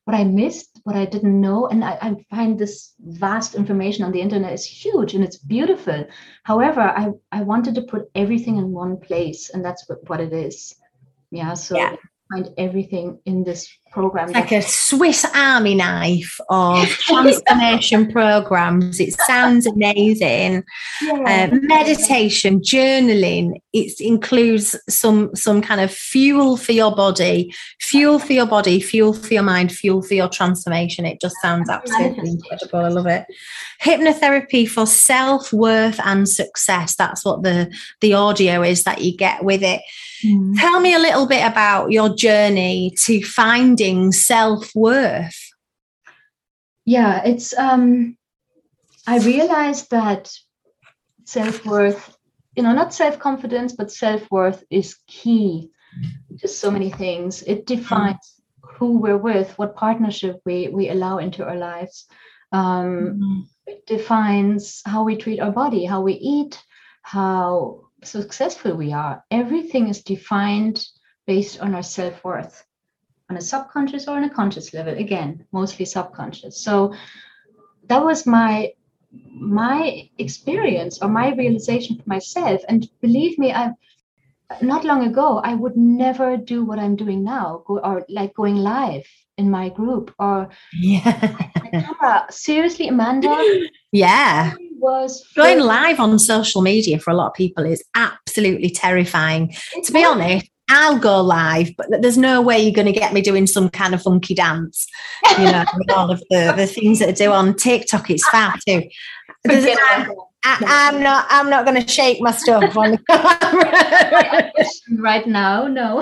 what I missed, what I didn't know. And I, I find this vast information on the internet is huge and it's beautiful. However, I, I wanted to put everything in one place, and that's what, what it is. Yeah. So yeah. Find everything in this program. It's like a Swiss Army knife of transformation programs. It sounds amazing. Yeah. Uh, meditation, journaling. It includes some some kind of fuel for your body, fuel for your body, fuel for your mind, fuel for your transformation. It just sounds absolutely incredible. I love it. Hypnotherapy for self-worth and success. That's what the the audio is that you get with it. Mm. Tell me a little bit about your journey to finding self-worth. Yeah, it's um I realized that self-worth, you know, not self-confidence, but self-worth is key to so many things. It defines mm. who we're with, what partnership we we allow into our lives. Um mm. It defines how we treat our body, how we eat, how successful we are. Everything is defined based on our self-worth, on a subconscious or on a conscious level. Again, mostly subconscious. So that was my my experience or my realization for myself. And believe me, I not long ago I would never do what I'm doing now, go, or like going live in my group or yeah. camera. Seriously, Amanda. Yeah. Was going live on social media for a lot of people is absolutely terrifying. It's to be fun. honest, I'll go live, but there's no way you're going to get me doing some kind of funky dance, you know, with all of the, the things that I do on TikTok. It's far too. There's a time, I, I'm not. I'm not going to shake my stuff on the camera right now. No,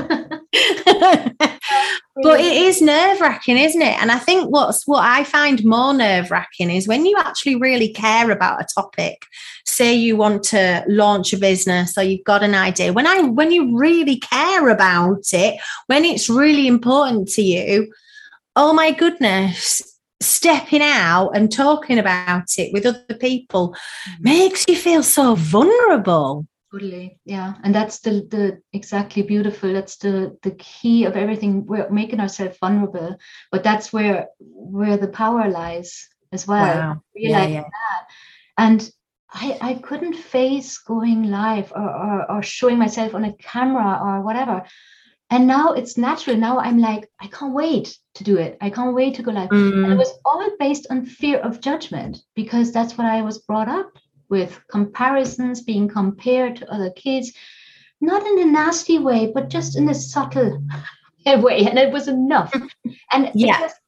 but it is nerve wracking, isn't it? And I think what's what I find more nerve wracking is when you actually really care about a topic. Say you want to launch a business or you've got an idea. When I when you really care about it, when it's really important to you, oh my goodness. Stepping out and talking about it with other people mm-hmm. makes you feel so vulnerable. Totally, yeah, and that's the the exactly beautiful. That's the the key of everything. We're making ourselves vulnerable, but that's where where the power lies as well. Wow. Realizing yeah, yeah. that, and I I couldn't face going live or, or or showing myself on a camera or whatever. And now it's natural. Now I'm like, I can't wait to do it. I can't wait to go live. Mm. And it was all based on fear of judgment, because that's what I was brought up with. Comparisons, being compared to other kids, not in a nasty way, but just in a subtle way. And it was enough. And yeah. it was,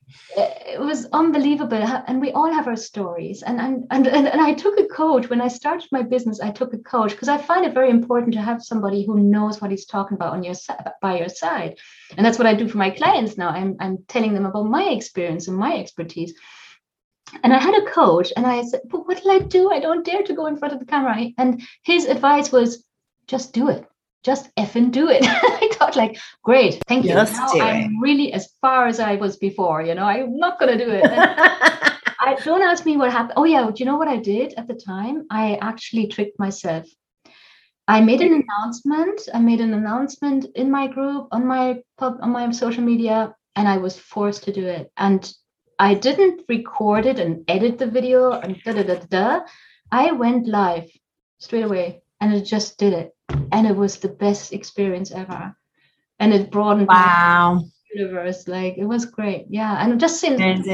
it was unbelievable. And we all have our stories. And, and, and, and I took a coach. When I started my business, I took a coach because I find it very important to have somebody who knows what he's talking about on your by your side. And that's what I do for my clients now. I'm, I'm telling them about my experience and my expertise. And I had a coach and I said, but what will I do? I don't dare to go in front of the camera. And his advice was, just do it. Just effing do it. I thought like, great, thank you. Just now do I'm it. really as far as I was before, you know, I'm not going to do it. I don't ask me what happened. Oh yeah. Do you know what I did at the time? I actually tricked myself. I made an announcement. I made an announcement in my group, on my pub, on my social media, and I was forced to do it. And I didn't record it and edit the video and da da da da. I went live straight away and I just did it. And it was the best experience ever. And it broadened wow. my universe. Like, it was great. Yeah. And just saying,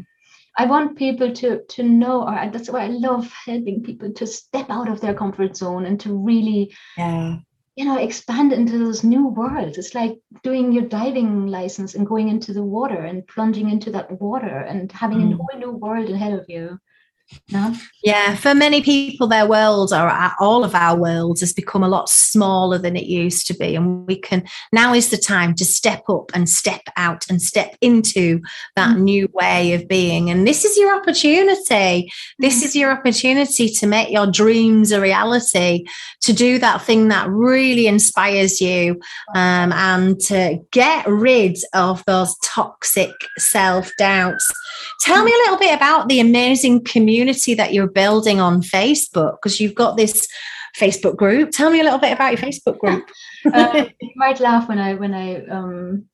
I want people to, to know, or that's why I love helping people to step out of their comfort zone and to really, yeah. you know, expand into those new worlds. It's like doing your diving license and going into the water and plunging into that water and having mm. a whole new world ahead of you. No? Yeah, for many people, their world, or all of our worlds, has become a lot smaller than it used to be. And we can, now is the time to step up and step out and step into that mm. new way of being. And this is your opportunity. This is your opportunity to make your dreams a reality, to do that thing that really inspires you, um, and to get rid of those toxic self-doubts. Tell me a little bit about the amazing community that you're building on Facebook, because you've got this Facebook group. Tell me a little bit about your Facebook group. uh, you might laugh when I when I um,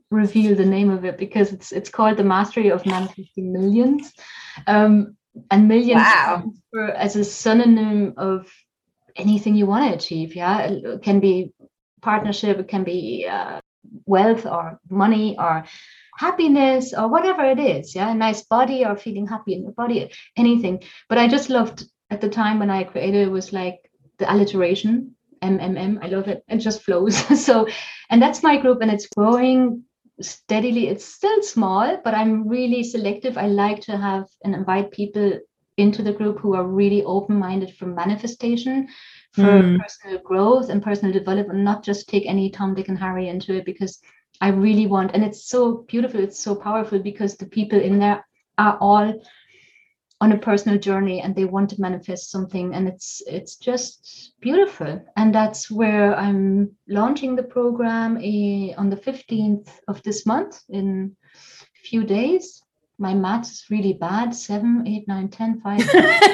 reveal the name of it because it's it's called the Mastery of Manifesting Millions. Um, and millions wow. for, as a synonym of anything you want to achieve. Yeah, it can be partnership, it can be uh, wealth or money or happiness or whatever it is. Yeah, a nice body or feeling happy in your body, anything. But I just loved at the time when I created it was like the alliteration, M M M. I love it. It just flows. So, and that's my group, and it's growing steadily. It's still small, but I'm really selective. I like to have and invite people into the group who are really open-minded for manifestation, for mm. personal growth and personal development, not just take any Tom, Dick, and Harry into it, because I really want, and it's so beautiful, it's so powerful, because the people in there are all on a personal journey and they want to manifest something, and it's it's just beautiful. And that's where I'm launching the program uh, on the fifteenth of this month, in a few days. My maths is really bad. Seven, eight, nine, ten, five.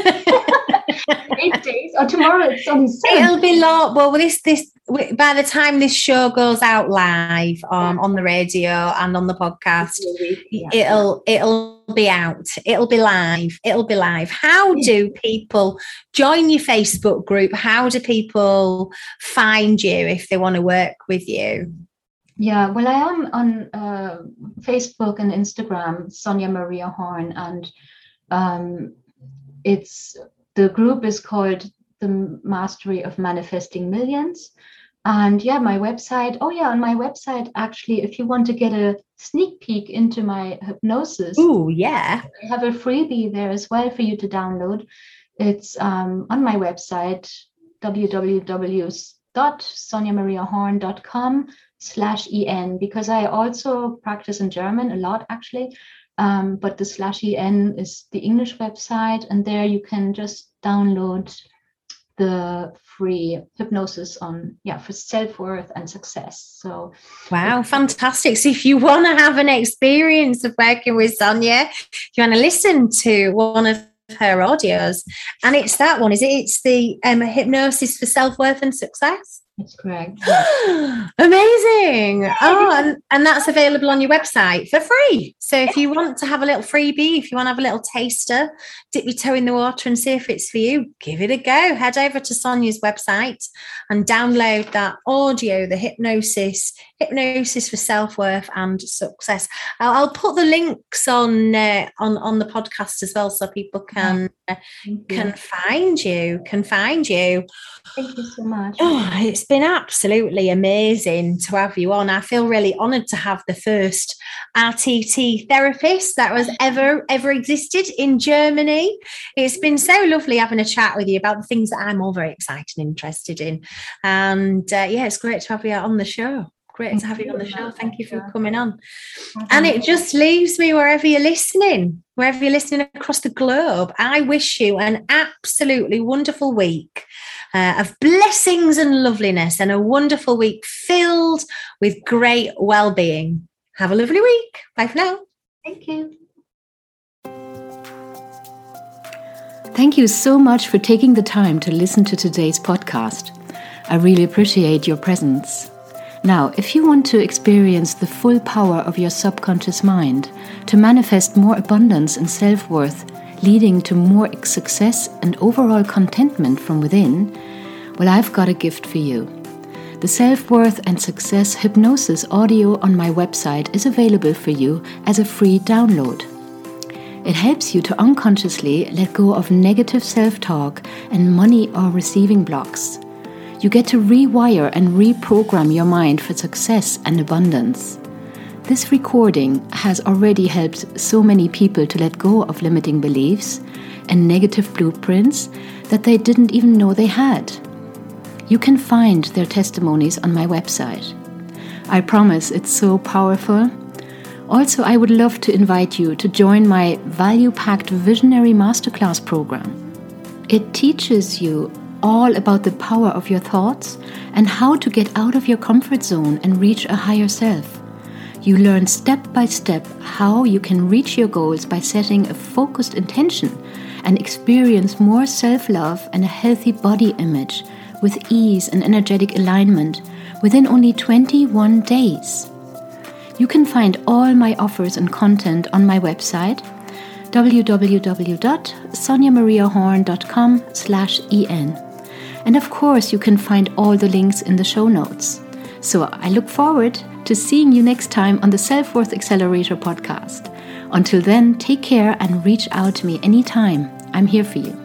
Eight days. Or tomorrow it's only seven. It'll be long. Well, this this by the time this show goes out live um, on the radio and on the podcast, yeah. it'll it'll be out. It'll be live. It'll be live. How do people join your Facebook group? How do people find you if they want to work with you? Yeah, well, I am on uh, Facebook and Instagram, Sonia Maria Horn, and um, it's the group is called the Mastery of Manifesting Millions. And yeah, my website. Oh yeah, on my website, actually, if you want to get a sneak peek into my hypnosis, oh yeah, I have a freebie there as well for you to download. It's um, on my website, w w w dot sonia maria horn dot com slash en, because I also practice in German a lot, actually. Um, but the slash en is the English website, and there you can just download the free hypnosis on, yeah, for self-worth and success. So wow, fantastic. So if you want to have an experience of working with Sonia, if you want to listen to one of her audios, and it's that one, is it? It's the um, hypnosis for self-worth and success. That's correct. Amazing. Oh, and, and that's available on your website for free. So if you want to have a little freebie, if you want to have a little taster, dip your toe in the water and see if it's for you, give it a go. Head over to Sonia's website and download that audio, the hypnosis, hypnosis for self-worth and success. I'll, I'll put the links on uh, on on the podcast as well, so people can uh, can find you, can find you. Thank you so much. Oh, it's been absolutely amazing to have you on. I feel really honoured to have the first R T T therapist that was ever, ever existed in Germany. It's been so lovely having a chat with you about the things that I'm all very excited and interested in. And uh, yeah, it's great to have you on the show. Great Thank to have you on the show. Thank you for coming on. And it just leaves me, wherever you're listening, wherever you're listening across the globe, I wish you an absolutely wonderful week uh, of blessings and loveliness, and a wonderful week filled with great well-being. Have a lovely week. Bye for now. Thank you. Thank you so much for taking the time to listen to today's podcast. I really appreciate your presence. Now, if you want to experience the full power of your subconscious mind to manifest more abundance and self-worth, leading to more success and overall contentment from within, well, I've got a gift for you. The Self-Worth and Success Hypnosis audio on my website is available for you as a free download. It helps you to unconsciously let go of negative self-talk and money or receiving blocks. You get to rewire and reprogram your mind for success and abundance. This recording has already helped so many people to let go of limiting beliefs and negative blueprints that they didn't even know they had. You can find their testimonies on my website. I promise it's so powerful. Also, I would love to invite you to join my value-packed Visionary Masterclass program. It teaches you all about the power of your thoughts and how to get out of your comfort zone and reach a higher self. You learn step by step how you can reach your goals by setting a focused intention and experience more self-love and a healthy body image with ease and energetic alignment within only twenty-one days. You can find all my offers and content on my website, w w w dot sonja maria horn dot com slash e n. And of course, you can find all the links in the show notes. So I look forward to seeing you next time on the Self-Worth Accelerator podcast. Until then, take care and reach out to me anytime. I'm here for you.